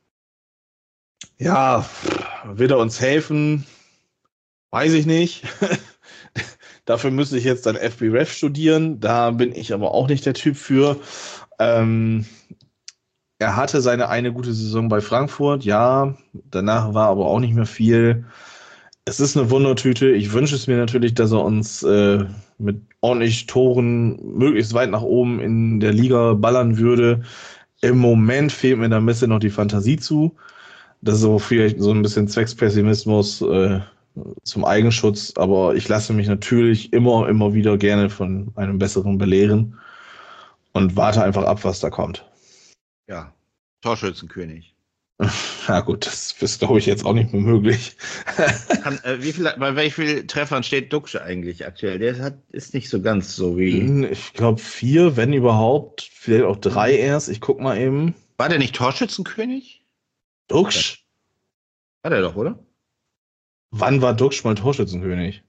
ja, wird er uns helfen? Weiß ich nicht. Dafür müsste ich jetzt dann F B Ref studieren. Da bin ich aber auch nicht der Typ für. Ähm, Er hatte seine eine gute Saison bei Frankfurt, ja, danach war aber auch nicht mehr viel. Es ist eine Wundertüte. Ich wünsche es mir natürlich, dass er uns äh, mit ordentlich Toren möglichst weit nach oben in der Liga ballern würde. Im Moment fehlt mir da ein bisschen noch die Fantasie zu. Das ist so vielleicht so ein bisschen Zweckspessimismus äh, zum Eigenschutz, aber ich lasse mich natürlich immer, immer wieder gerne von einem Besseren belehren und warte einfach ab, was da kommt. Ja, Torschützenkönig. Ja gut, das ist, glaube ich, jetzt auch nicht mehr möglich. Kann, äh, wie viel, bei wie vielen Treffern steht Duxch eigentlich aktuell? Der hat, ist nicht so ganz so wie... Ich glaube vier, wenn überhaupt. Vielleicht auch drei erst. Ich guck mal eben. War der nicht Torschützenkönig? Duxch? War der doch, oder? Wann war Duxch mal Torschützenkönig?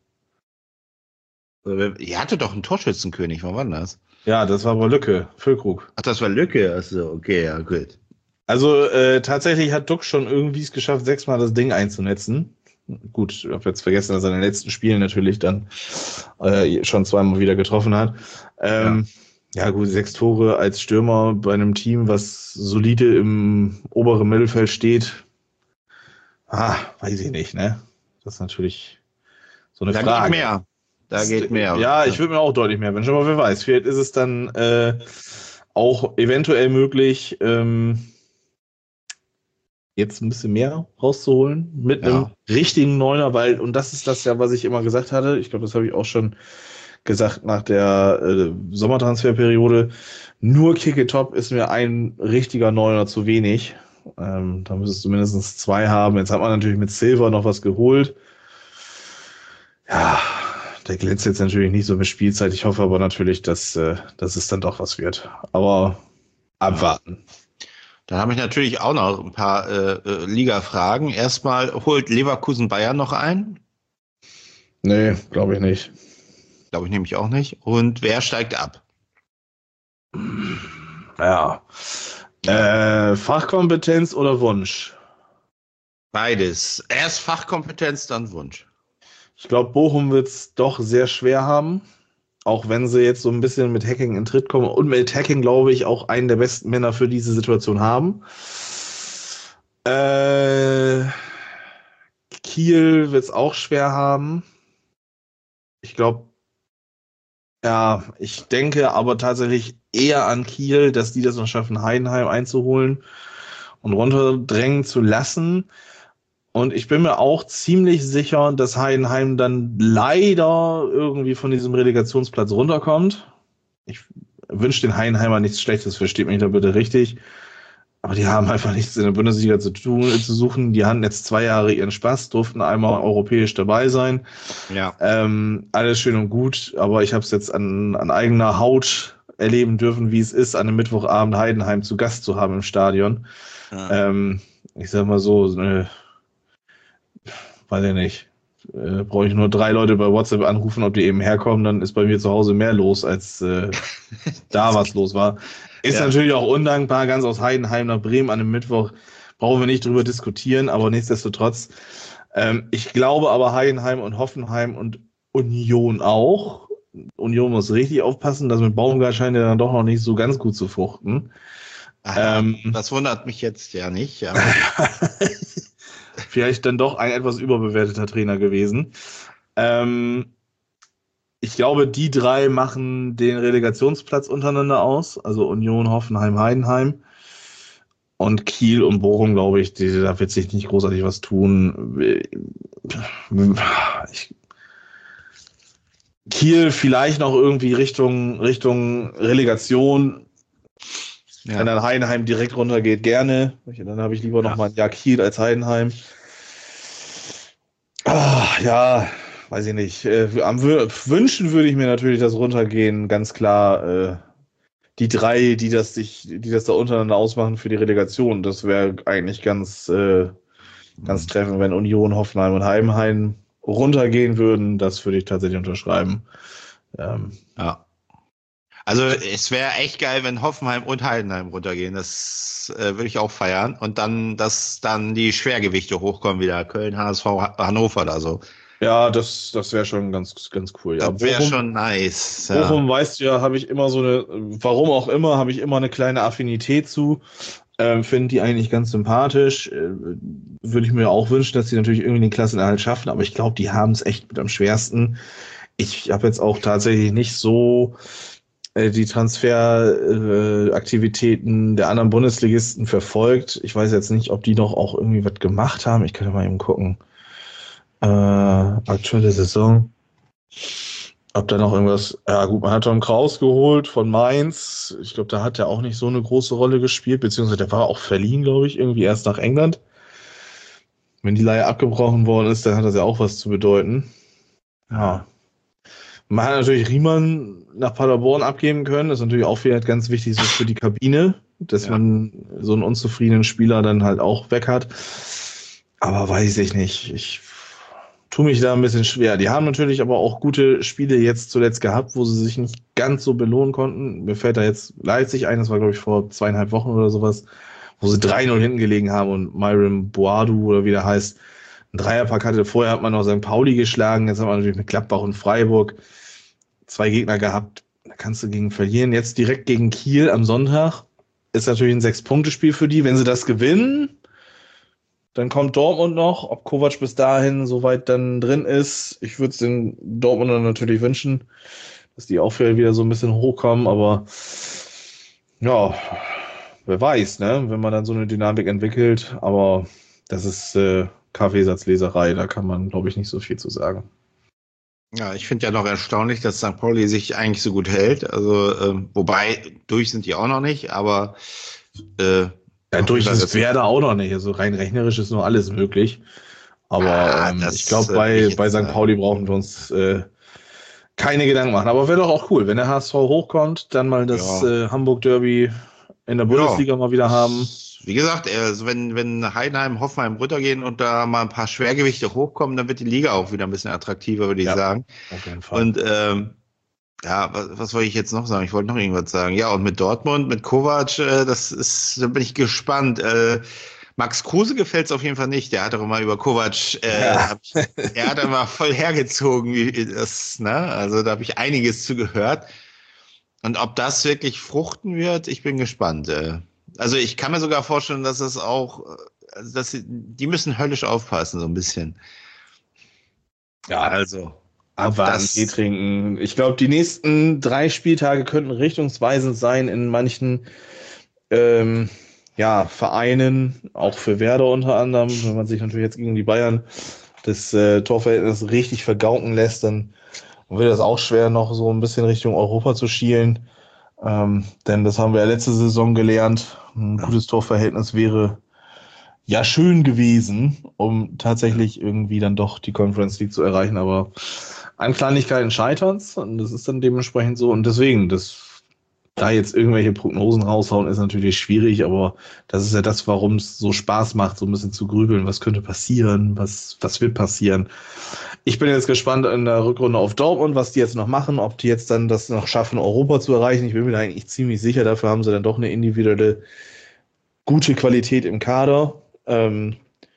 Ihr hatte doch einen Torschützenkönig. Wann war das? Ja, das war aber Lücke, Füllkrug. Ach, das war Lücke? Achso, okay, ja, gut. Also äh, tatsächlich hat Duxch schon irgendwie es geschafft, sechsmal das Ding einzunetzen. Gut, ich habe jetzt vergessen, dass er in den letzten Spielen natürlich dann äh, schon zweimal wieder getroffen hat. Ähm, ja. ja gut, sechs Tore als Stürmer bei einem Team, was solide im oberen Mittelfeld steht. Ah, weiß ich nicht, ne? Das ist natürlich so eine da Frage. Geht mehr. Da geht mehr. Ja, ich würde mir auch deutlich mehr wünschen, aber wer weiß, vielleicht ist es dann äh, auch eventuell möglich, ähm, jetzt ein bisschen mehr rauszuholen mit einem ja. richtigen Neuner, weil, und das ist das ja, was ich immer gesagt hatte, ich glaube, das habe ich auch schon gesagt nach der äh, Sommertransferperiode, nur Kick-It-Top ist mir ein richtiger Neuner zu wenig. Ähm, da müsstest du mindestens zwei haben. Jetzt hat man natürlich mit Silva noch was geholt. Ja, der glänzt jetzt natürlich nicht so mit Spielzeit. Ich hoffe aber natürlich, dass, äh, dass es dann doch was wird. Aber abwarten. Da habe ich natürlich auch noch ein paar äh, Liga-Fragen. Erstmal, holt Leverkusen Bayern noch ein? Nee, glaube ich nicht. Glaube ich nämlich auch nicht. Und wer steigt ab? Ja. Äh, Fachkompetenz oder Wunsch? Beides. Erst Fachkompetenz, dann Wunsch. Ich glaube, Bochum wird es doch sehr schwer haben. Auch wenn sie jetzt so ein bisschen mit Hacking in Tritt kommen. Und mit Hacking, glaube ich, auch einen der besten Männer für diese Situation haben. Äh, Kiel wird es auch schwer haben. Ich glaube, ja, ich denke aber tatsächlich eher an Kiel, dass die das noch schaffen, Heidenheim einzuholen und runterdrängen zu lassen. Und ich bin mir auch ziemlich sicher, dass Heidenheim dann leider irgendwie von diesem Relegationsplatz runterkommt. Ich wünsche den Heidenheimer nichts Schlechtes, versteht mich da bitte richtig. aber die haben einfach nichts in der Bundesliga zu tun, zu suchen. Die hatten jetzt zwei Jahre ihren Spaß, durften einmal europäisch dabei sein. Ja. Ähm, alles schön und gut, aber ich habe es jetzt an, an eigener Haut erleben dürfen, wie es ist, an einem Mittwochabend Heidenheim zu Gast zu haben im Stadion. Ja. Ähm, ich sag mal so, äh, weiß ich nicht, äh, brauche ich nur drei Leute bei WhatsApp anrufen, ob die eben herkommen, dann ist bei mir zu Hause mehr los, als äh, da was los war. Ist ja. natürlich auch undankbar, ganz aus Heidenheim nach Bremen an einem Mittwoch, brauchen wir nicht drüber diskutieren, aber nichtsdestotrotz, ähm, ich glaube aber Heidenheim und Hoffenheim und Union auch. Union muss richtig aufpassen, das mit Baumgart scheint ja dann doch noch nicht so ganz gut zu fruchten. Aha, ähm, das wundert mich jetzt ja nicht. Aber vielleicht dann doch ein etwas überbewerteter Trainer gewesen. Ähm, ich glaube, die drei machen den Relegationsplatz untereinander aus, also Union, Hoffenheim, Heidenheim. Und Kiel und Bochum, glaube ich, die, da wird sich nicht großartig was tun. Ich, Kiel vielleicht noch irgendwie Richtung, Richtung Relegation. Ja. Wenn dann Heidenheim direkt runtergeht, gerne. Dann habe ich lieber ja. noch mal ein Jahr Kiel als Heidenheim. Ah, ja, weiß ich nicht. Äh, am wünschen würde ich mir natürlich das Runtergehen, ganz klar. Äh, die drei, die das sich, die das da untereinander ausmachen für die Relegation, das wäre eigentlich ganz, äh, ganz treffend, wenn Union, Hoffenheim und Heidenheim runtergehen würden. Das würde ich tatsächlich unterschreiben. Ähm, ja. Also es wäre echt geil, wenn Hoffenheim und Heidenheim runtergehen. Das äh, würde ich auch feiern. Und dann, dass dann die Schwergewichte hochkommen wieder. Köln, H S V, Hannover oder so. Ja, das, das wäre schon ganz, ganz cool. Ja, das wäre schon nice. Ja. Bochum, weißt du ja, habe ich immer so eine, warum auch immer, habe ich immer eine kleine Affinität zu. Ähm, Finde die eigentlich ganz sympathisch. Äh, würde ich mir auch wünschen, dass sie natürlich irgendwie den Klassenerhalt schaffen. Aber ich glaube, die haben es echt mit am schwersten. Ich habe jetzt auch tatsächlich nicht so die Transferaktivitäten äh, der anderen Bundesligisten verfolgt. Ich weiß jetzt nicht, ob die noch auch irgendwie was gemacht haben. Ich kann ja mal eben gucken. Äh, aktuelle Saison. Ob da noch irgendwas... Ja gut, man hat Tom Kraus geholt von Mainz. Ich glaube, da hat er auch nicht so eine große Rolle gespielt, beziehungsweise der war auch verliehen, glaube ich, irgendwie erst nach England. Wenn die Leihe abgebrochen worden ist, dann hat das ja auch was zu bedeuten. Ja. Man hat natürlich Riemann nach Paderborn abgeben können. Das ist natürlich auch vielleicht ganz wichtig so für die Kabine, dass ja. man so einen unzufriedenen Spieler dann halt auch weg hat. Aber weiß ich nicht. Ich tue mich da ein bisschen schwer. Die haben natürlich aber auch gute Spiele jetzt zuletzt gehabt, wo sie sich nicht ganz so belohnen konnten. Mir fällt da jetzt Leipzig ein, das war glaube ich vor zweieinhalb Wochen oder sowas, wo sie drei null hinten gelegen haben und Myron Boadu oder wie der heißt, ein Dreierpack hatte. Vorher hat man noch Sankt Pauli geschlagen, jetzt hat man natürlich mit Gladbach und Freiburg zwei Gegner gehabt, da kannst du gegen verlieren. Jetzt direkt gegen Kiel am Sonntag ist natürlich ein Sechs-Punkte-Spiel für die. Wenn sie das gewinnen, dann kommt Dortmund noch. Ob Kovac bis dahin soweit dann drin ist, ich würde es den Dortmundern natürlich wünschen, dass die auch wieder so ein bisschen hochkommen. Aber ja, wer weiß, ne? Wenn man dann so eine Dynamik entwickelt. Aber das ist äh, Kaffeesatzleserei, da kann man, glaube ich, nicht so viel zu sagen. Ja, ich finde ja noch erstaunlich, dass Sankt Pauli sich eigentlich so gut hält. Also, ähm, wobei, durch sind die auch noch nicht, aber äh, ja, durch ist Werder auch noch nicht. Also rein rechnerisch ist nur alles möglich. Aber ah, ähm, ich glaube, bei, äh, bei Sankt Pauli brauchen wir uns äh, keine Gedanken machen. Aber wäre doch auch cool, wenn der H S V hochkommt, dann mal das ja. äh, Hamburg-Derby in der Bundesliga ja. mal wieder haben. Wie gesagt, also wenn, wenn Heidenheim, Hoffenheim runtergehen und da mal ein paar Schwergewichte hochkommen, dann wird die Liga auch wieder ein bisschen attraktiver, würde ich ja, sagen. Auf jeden Fall. Und ähm, ja, was, was wollte ich jetzt noch sagen? Ich wollte noch irgendwas sagen. Ja, und mit Dortmund, mit Kovac, äh, das ist, da bin ich gespannt. Äh, Max Kruse gefällt es auf jeden Fall nicht. Der hat doch mal über Kovac, äh, ja. hab ich, er hat immer voll hergezogen, wie das, ne? Also da habe ich einiges zugehört. Und ob das wirklich fruchten wird, ich bin gespannt. Äh. Also ich kann mir sogar vorstellen, dass es auch, dass sie, die müssen höllisch aufpassen, so ein bisschen. Ja, also abwarten, Tee trinken. Ich glaube, die nächsten drei Spieltage könnten richtungsweisend sein in manchen ähm, ja, Vereinen, auch für Werder unter anderem. Wenn man sich natürlich jetzt gegen die Bayern das äh, Torverhältnis richtig vergauken lässt, dann wird das auch schwer, noch so ein bisschen Richtung Europa zu schielen. Ähm, denn das haben wir ja letzte Saison gelernt. Ein gutes Torverhältnis wäre ja schön gewesen, um tatsächlich irgendwie dann doch die Conference League zu erreichen. Aber an Kleinigkeiten scheitern's und das ist dann dementsprechend so. Und deswegen, das da jetzt irgendwelche Prognosen raushauen, ist natürlich schwierig, aber das ist ja das, warum es so Spaß macht, so ein bisschen zu grübeln, was könnte passieren, was, was wird passieren. Ich bin jetzt gespannt in der Rückrunde auf Dortmund, was die jetzt noch machen, ob die jetzt dann das noch schaffen, Europa zu erreichen. Ich bin mir da eigentlich ziemlich sicher, dafür haben sie dann doch eine individuelle gute Qualität im Kader. Ähm,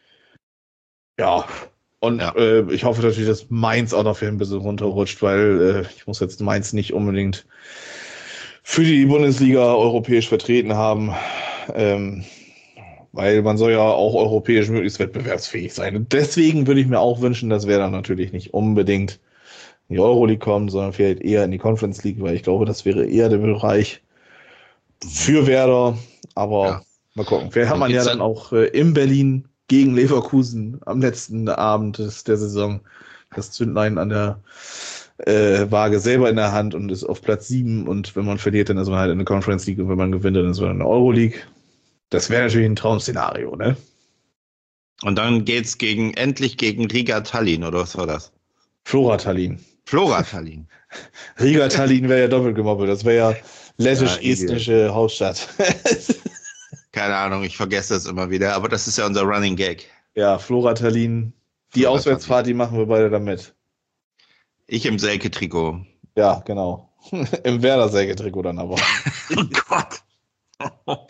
ja, und ja. Äh, ich hoffe natürlich, dass Mainz auch noch für ein bisschen runterrutscht, weil äh, ich muss jetzt Mainz nicht unbedingt für die Bundesliga europäisch vertreten haben, ähm, weil man soll ja auch europäisch möglichst wettbewerbsfähig sein. Und deswegen würde ich mir auch wünschen, dass Werder natürlich nicht unbedingt in die Euroleague kommt, sondern vielleicht eher in die Conference League, weil ich glaube, das wäre eher der Bereich für Werder. Aber ja. Mal gucken. Vielleicht hat man ja dann auch äh, in Berlin gegen Leverkusen am letzten Abend des, der Saison das Zündlein an der äh, Waage selber in der Hand und ist auf Platz sieben. Und wenn man verliert, dann ist man halt in der Conference League und wenn man gewinnt, dann ist man in der Euroleague. Das wäre natürlich ein Traum-Szenario, ne? Und dann geht's gegen, endlich gegen Riga Tallinn, oder was war das? Flora Tallinn. Flora Tallinn. Riga Tallinn wäre ja doppelt gemoppelt. Das wäre ja lettisch-estnische ja, Hauptstadt. Keine Ahnung, ich vergesse das immer wieder, aber das ist ja unser Running Gag. Ja, Flora Tallinn. Die Flora Auswärtsfahrt, Tallinn. Die machen wir beide dann mit. Ich im Selke-Trikot. Ja, genau. Im Werder-Selke-Trikot dann aber. Oh Gott.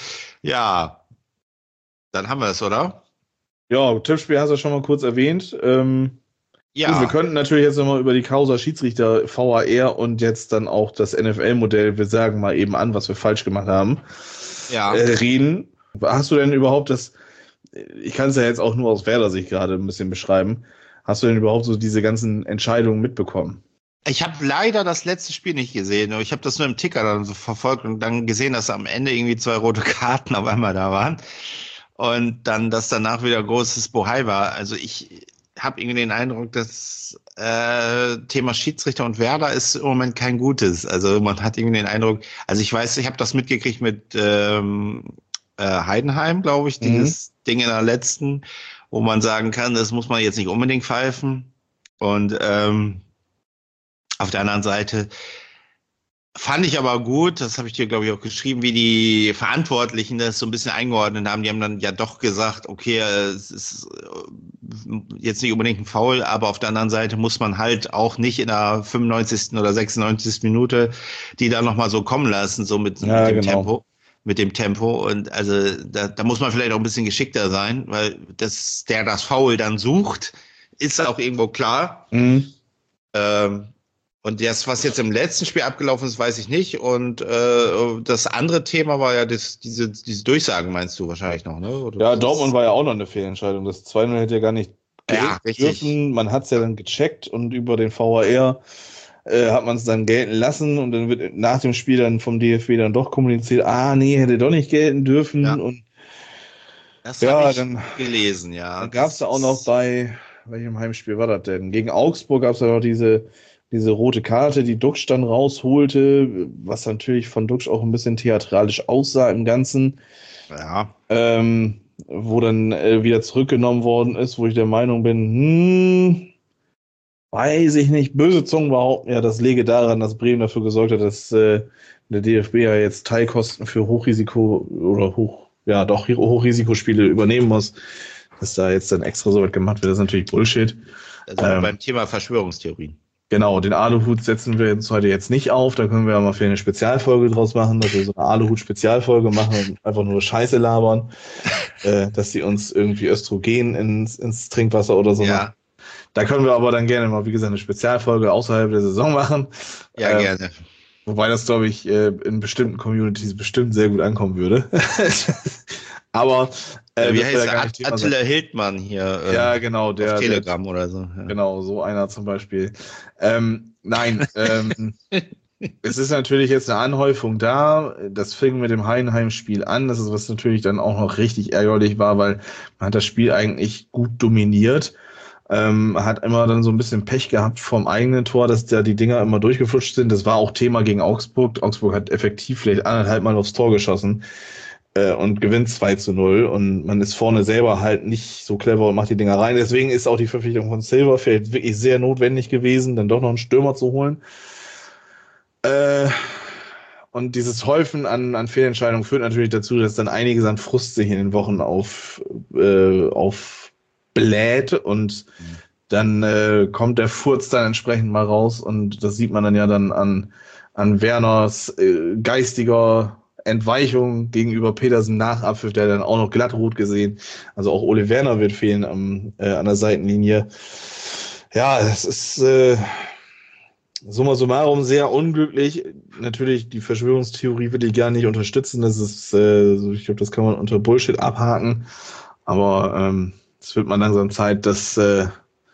Ja. Dann haben wir es, oder? Ja, Tippspiel hast du schon mal kurz erwähnt. Ähm, ja. Gut, wir könnten natürlich jetzt nochmal über die Causa Schiedsrichter V A R und jetzt dann auch das N F L-Modell, wir sagen mal eben an, was wir falsch gemacht haben, ja. äh, reden. Hast du denn überhaupt das, ich kann es ja jetzt auch nur aus Werder-Sicht gerade ein bisschen beschreiben, hast du denn überhaupt so diese ganzen Entscheidungen mitbekommen? Ich habe leider das letzte Spiel nicht gesehen. Ich habe das nur im Ticker dann so verfolgt und dann gesehen, dass am Ende irgendwie zwei rote Karten auf einmal da waren. Und dann, dass danach wieder großes Bohai war. Also ich habe irgendwie den Eindruck, dass äh, Thema Schiedsrichter und Werder ist im Moment kein gutes. Also man hat irgendwie den Eindruck, also ich weiß, ich habe das mitgekriegt mit ähm, äh, Heidenheim, glaube ich, mhm. dieses Ding in der letzten, wo man sagen kann, das muss man jetzt nicht unbedingt pfeifen. Und ähm, auf der anderen Seite fand ich aber gut, das habe ich dir, glaube ich, auch geschrieben, wie die Verantwortlichen das so ein bisschen eingeordnet haben. Die haben dann ja doch gesagt, okay, es ist jetzt nicht unbedingt ein Foul, aber auf der anderen Seite muss man halt auch nicht in der fünfundneunzigsten oder sechsundneunzigsten Minute die da nochmal so kommen lassen, so mit, ja, mit dem genau. Tempo. Mit dem Tempo. Und also da, da muss man vielleicht auch ein bisschen geschickter sein, weil das, der das Foul dann sucht, ist auch irgendwo klar. Mhm. Ähm, Und das, was jetzt im letzten Spiel abgelaufen ist, weiß ich nicht. Und äh, das andere Thema war ja das, diese, diese Durchsagen, meinst du wahrscheinlich noch, ne? Oder ja, Dortmund war ja auch noch eine Fehlentscheidung. Das zwei null hätte ja gar nicht ja, richtig. dürfen. Man hat es ja dann gecheckt und über den V A R äh, hat man es dann gelten lassen. Und dann wird nach dem Spiel dann vom D F B dann doch kommuniziert, ah, nee, hätte doch nicht gelten dürfen. Ja. Und das ja, habe ich dann, gelesen, ja. Dann gab es da auch noch bei, welchem Heimspiel war das denn? Gegen Augsburg gab es ja noch diese diese rote Karte, die Duxch dann rausholte, was natürlich von Duxch auch ein bisschen theatralisch aussah im Ganzen. Ja. Ähm, wo dann äh, wieder zurückgenommen worden ist, wo ich der Meinung bin, hm, weiß ich nicht, böse Zungen behaupten ja, das läge daran, dass Bremen dafür gesorgt hat, dass äh, der D F B ja jetzt Teilkosten für Hochrisiko oder Hoch, ja doch Hochrisikospiele übernehmen muss, dass da jetzt dann extra so weit gemacht wird, das ist natürlich Bullshit. Also ähm, beim Thema Verschwörungstheorien. Genau, den Aluhut setzen wir jetzt heute jetzt nicht auf. Da können wir ja mal für eine Spezialfolge draus machen, dass wir so eine Aluhut-Spezialfolge machen und einfach nur Scheiße labern, äh, dass sie uns irgendwie Östrogen ins, ins Trinkwasser oder so ja. machen. Da können wir aber dann gerne mal, wie gesagt, eine Spezialfolge außerhalb der Saison machen. Ja, äh, gerne. Wobei das, glaube ich, äh, in bestimmten Communities bestimmt sehr gut ankommen würde. Aber Äh, Wie heißt der? At- Attila Hildmann hier. Äh, ja, genau. Der, auf Telegram der, oder so. Ja. Genau, so einer zum Beispiel. Ähm, nein, ähm, es ist natürlich jetzt eine Anhäufung da. Das fing mit dem Heidenheim-Spiel an. Das ist, was natürlich dann auch noch richtig ärgerlich war, weil man hat das Spiel eigentlich gut dominiert. Ähm, hat immer dann so ein bisschen Pech gehabt vom eigenen Tor, dass da die Dinger immer durchgeflutscht sind. Das war auch Thema gegen Augsburg. Augsburg hat effektiv vielleicht anderthalb Mal aufs Tor geschossen äh, und gewinnt zwei zu null. Und man ist vorne selber halt nicht so clever und macht die Dinger rein. Deswegen ist auch die Verpflichtung von Silva vielleicht wirklich sehr notwendig gewesen, dann doch noch einen Stürmer zu holen. Äh, und dieses Häufen an, an Fehlentscheidungen führt natürlich dazu, dass dann einiges an Frust sich in den Wochen auf, äh, aufbläht und dann äh, kommt der Furz dann entsprechend mal raus und das sieht man dann ja dann an, an Werners äh, geistiger Entweichung gegenüber Petersen nach Abpfiff, der dann auch noch glattrot gesehen. Also auch Ole Werner wird fehlen am, äh, an der Seitenlinie. Ja, es ist äh, summa summarum sehr unglücklich. Natürlich, die Verschwörungstheorie will ich gar nicht unterstützen. Das ist, äh, ich glaube, das kann man unter Bullshit abhaken. Aber ähm, es wird mal langsam Zeit, dass äh,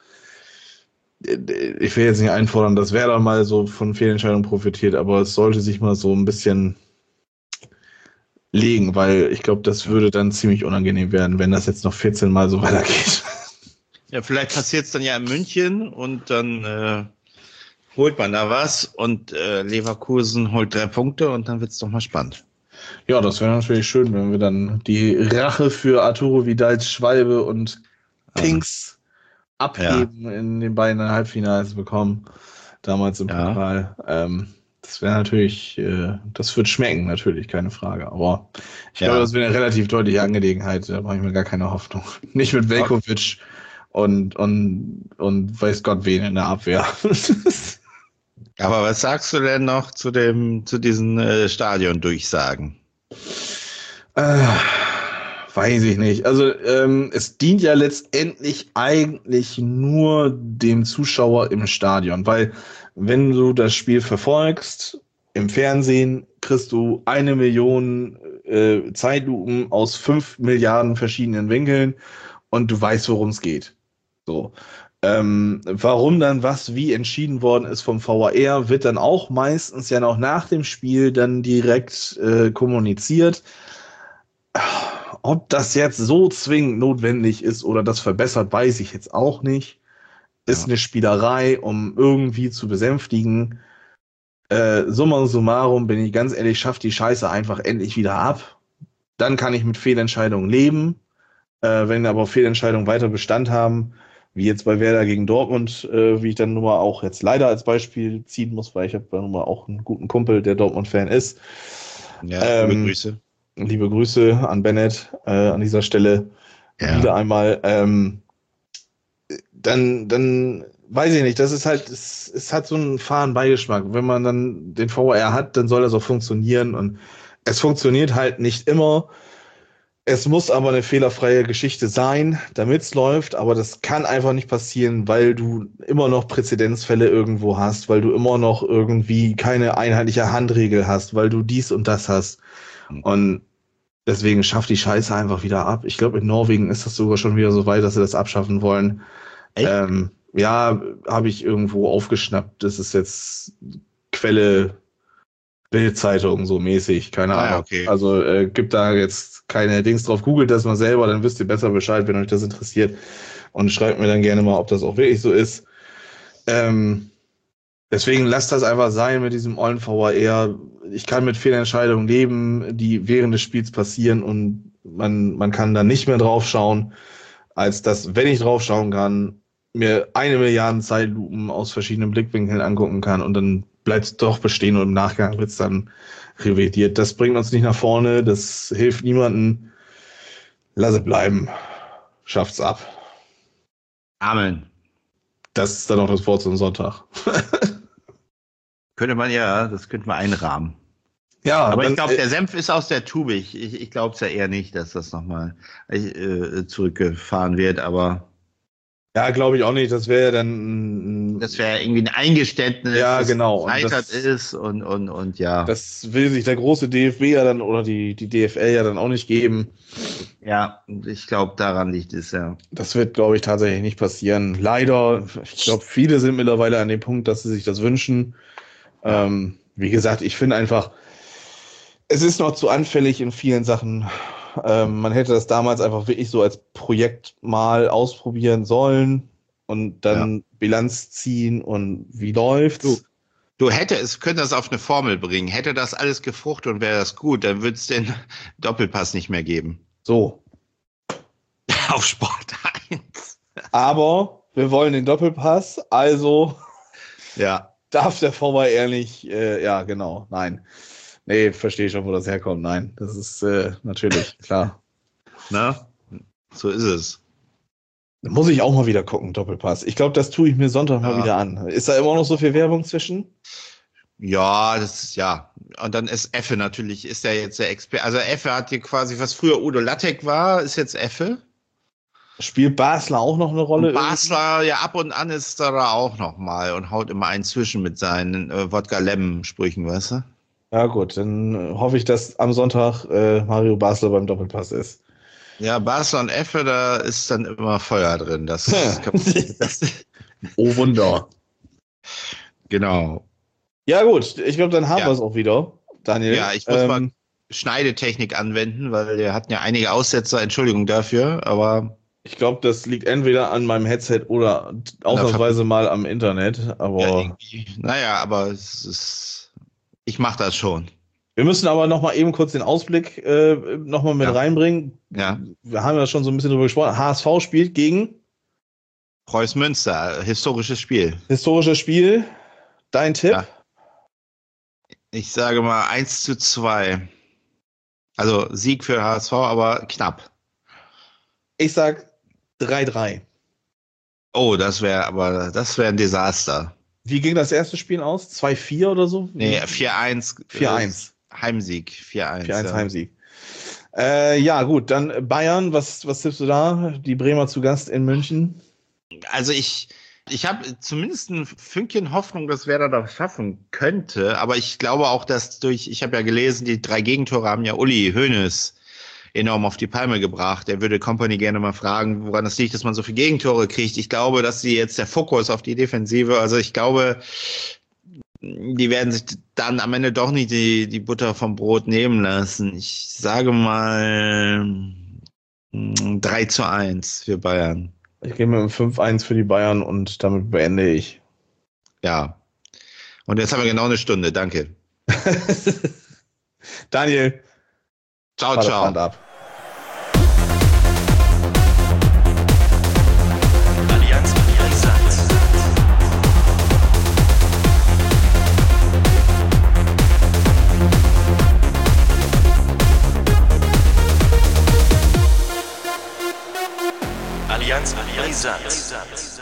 ich will jetzt nicht einfordern, dass Werder mal so von Fehlentscheidungen profitiert, aber es sollte sich mal so ein bisschen legen, weil ich glaube, das würde dann ziemlich unangenehm werden, wenn das jetzt noch vierzehn Mal so weitergeht. Ja, vielleicht passiert es dann ja in München und dann äh, holt man da was und äh, Leverkusen holt drei Punkte und dann wird es doch mal spannend. Ja, das wäre natürlich schön, wenn wir dann die Rache für Arturo Vidals Schwalbe und Pinks ah. abgeben ja. in den beiden Halbfinals bekommen, damals im ja. Pokal. Ähm, das wäre natürlich, äh, das wird schmecken, natürlich, keine Frage. Aber ich ja. glaube, das wäre eine relativ deutliche Angelegenheit. Da mache ich mir gar keine Hoffnung. Nicht mit Veljković und, und, und weiß Gott wen in der Abwehr. Aber was sagst du denn noch zu dem, zu diesen äh, Stadion-Durchsagen? Äh, weiß ich nicht. Also ähm, es dient ja letztendlich eigentlich nur dem Zuschauer im Stadion, weil wenn du das Spiel verfolgst im Fernsehen, kriegst du eine Million äh, Zeitlupen aus fünf Milliarden verschiedenen Winkeln und du weißt, worum es geht. So. Ähm, warum dann was wie entschieden worden ist vom V A R, wird dann auch meistens ja noch nach dem Spiel dann direkt äh, kommuniziert. Ob das jetzt so zwingend notwendig ist oder das verbessert, weiß ich jetzt auch nicht. Ist ja. eine Spielerei, um irgendwie zu besänftigen. Äh, summa summarum, bin ich ganz ehrlich, schafft die Scheiße einfach endlich wieder ab. Dann kann ich mit Fehlentscheidungen leben. Äh, wenn aber Fehlentscheidungen weiter Bestand haben, wie jetzt bei Werder gegen Dortmund, äh, wie ich dann nun mal auch jetzt leider als Beispiel ziehen muss, weil ich habe nun mal auch einen guten Kumpel, der Dortmund-Fan ist. Ja, ähm, liebe Grüße. Liebe Grüße an Bennett äh, an dieser Stelle ja. wieder einmal. Ähm, dann, dann weiß ich nicht, das ist halt, es, es hat so einen fahren Beigeschmack. Wenn man dann den V A R hat, dann soll das auch funktionieren und es funktioniert halt nicht immer. Es muss aber eine fehlerfreie Geschichte sein, damit es läuft, aber das kann einfach nicht passieren, weil du immer noch Präzedenzfälle irgendwo hast, weil du immer noch irgendwie keine einheitliche Handregel hast, weil du dies und das hast. Und deswegen schafft die Scheiße einfach wieder ab. Ich glaube, in Norwegen ist das sogar schon wieder so weit, dass sie das abschaffen wollen. Ähm, ja, habe ich irgendwo aufgeschnappt. Das ist jetzt Quelle Bild-Zeitung so mäßig, keine Ahnung. Ah, okay. Also äh, gibt da jetzt keine Dings drauf. Googelt das mal selber, dann wisst ihr besser Bescheid, wenn euch das interessiert. Und schreibt mir dann gerne mal, ob das auch wirklich so ist. Ähm, deswegen lasst das einfach sein mit diesem ollen V A R. Ich kann mit Fehlentscheidungen leben, die während des Spiels passieren und man, man kann dann nicht mehr drauf schauen, als dass, wenn ich drauf schauen kann, mir eine Milliarde Zeitlupen aus verschiedenen Blickwinkeln angucken kann und dann bleibt es doch bestehen und im Nachgang wird es dann revidiert. Das bringt uns nicht nach vorne, das hilft niemandem. Lass es bleiben. Schafft's ab. Amen. Das ist dann auch das Wort zum Sonntag. Könnte man ja, das könnte man einrahmen. Ja, aber dann, ich glaube, der Senf ist aus der Tube. Ich, ich, ich glaube es ja eher nicht, dass das nochmal äh, zurückgefahren wird, aber. Ja, glaube ich auch nicht. Das wäre dann. Das wäre irgendwie ein Eingeständnis, ja, dass genau. es gescheitert ist und, und, und ja. Das will sich der große D F B ja dann oder die, die D F L ja dann auch nicht geben. Ja, ich glaube, daran liegt es, ja. Das wird, glaube ich, tatsächlich nicht passieren. Leider, ich glaube, viele sind mittlerweile an dem Punkt, dass sie sich das wünschen. Ja. Ähm, wie gesagt, ich finde einfach, es ist noch zu anfällig in vielen Sachen. Ähm, man hätte das damals einfach wirklich so als Projekt mal ausprobieren sollen. und dann ja. Bilanz ziehen und wie läuft's? Du, du hättest, könntest das auf eine Formel bringen. Hätte das alles gefruchtet und wäre das gut, dann würde es den Doppelpass nicht mehr geben. So. Auf Sport eins. Aber wir wollen den Doppelpass, also ja. darf der V W R nicht, äh, ja genau, nein. Nee, verstehe schon, wo das herkommt. Nein, das ist äh, natürlich, klar. Na, so ist es. Muss ich auch mal wieder gucken, Doppelpass. Ich glaube, das tue ich mir Sonntag mal ja. wieder an. Ist da immer noch so viel Werbung zwischen? Ja, das ist, ja. Und dann ist Effe natürlich, ist der jetzt der Experte. Also Effe hat hier quasi, was früher Udo Lattek war, ist jetzt Effe. Spielt Basler auch noch eine Rolle? Und Basler, irgendwie? Ja, ab und an ist er da auch noch mal und haut immer einen zwischen mit seinen äh, Wodka-Lemon-Sprüchen, weißt du? Ja gut, dann hoffe ich, dass am Sonntag äh, Mario Basler beim Doppelpass ist. Ja, Basler und Effe, da ist dann immer Feuer drin. Das, das oh Wunder. Genau. Ja gut, ich glaube, dann haben ja. wir es auch wieder, Daniel. Ja, ich muss ähm, mal Schneidetechnik anwenden, weil wir hatten ja einige Aussetzer, Entschuldigung dafür, aber... Ich glaube, das liegt entweder an meinem Headset oder ausnahmsweise mal am Internet, aber... Ja, naja, aber es ist... Ich mache das schon. Wir müssen aber noch mal eben kurz den Ausblick äh, noch mal mit ja. reinbringen. Ja. Wir haben ja schon so ein bisschen drüber gesprochen. H S V spielt gegen... Preußen Münster, historisches Spiel. Historisches Spiel. Dein Tipp? Ja. Ich sage mal eins zu zwei. Also Sieg für H S V, aber knapp. Ich sag drei drei. Oh, das wäre aber das wäre ein Desaster. Wie ging das erste Spiel aus? zwei vier oder so? Nee, vier eins. vier eins. Heimsieg. vier eins. vier eins ja. Heimsieg. Äh, ja, gut, dann Bayern. Was, was tippst du da? Die Bremer zu Gast in München? Also ich, ich habe zumindest ein Fünkchen Hoffnung, dass Werder das schaffen könnte. Aber ich glaube auch, dass durch, ich habe ja gelesen, die drei Gegentore haben ja Uli Hoeneß enorm auf die Palme gebracht. Er würde Kompany gerne mal fragen, woran es liegt, dass man so viele Gegentore kriegt. Ich glaube, dass sie jetzt der Fokus auf die Defensive, also ich glaube, die werden sich dann am Ende doch nicht die, die Butter vom Brot nehmen lassen. Ich sage mal drei zu eins für Bayern. Ich gehe mit einem fünf eins für die Bayern und damit beende ich. Ja. Und jetzt haben wir genau eine Stunde. Danke. Daniel. Ciao, ciao. Ab. Allianz Biersatz. Allianz Biersatz.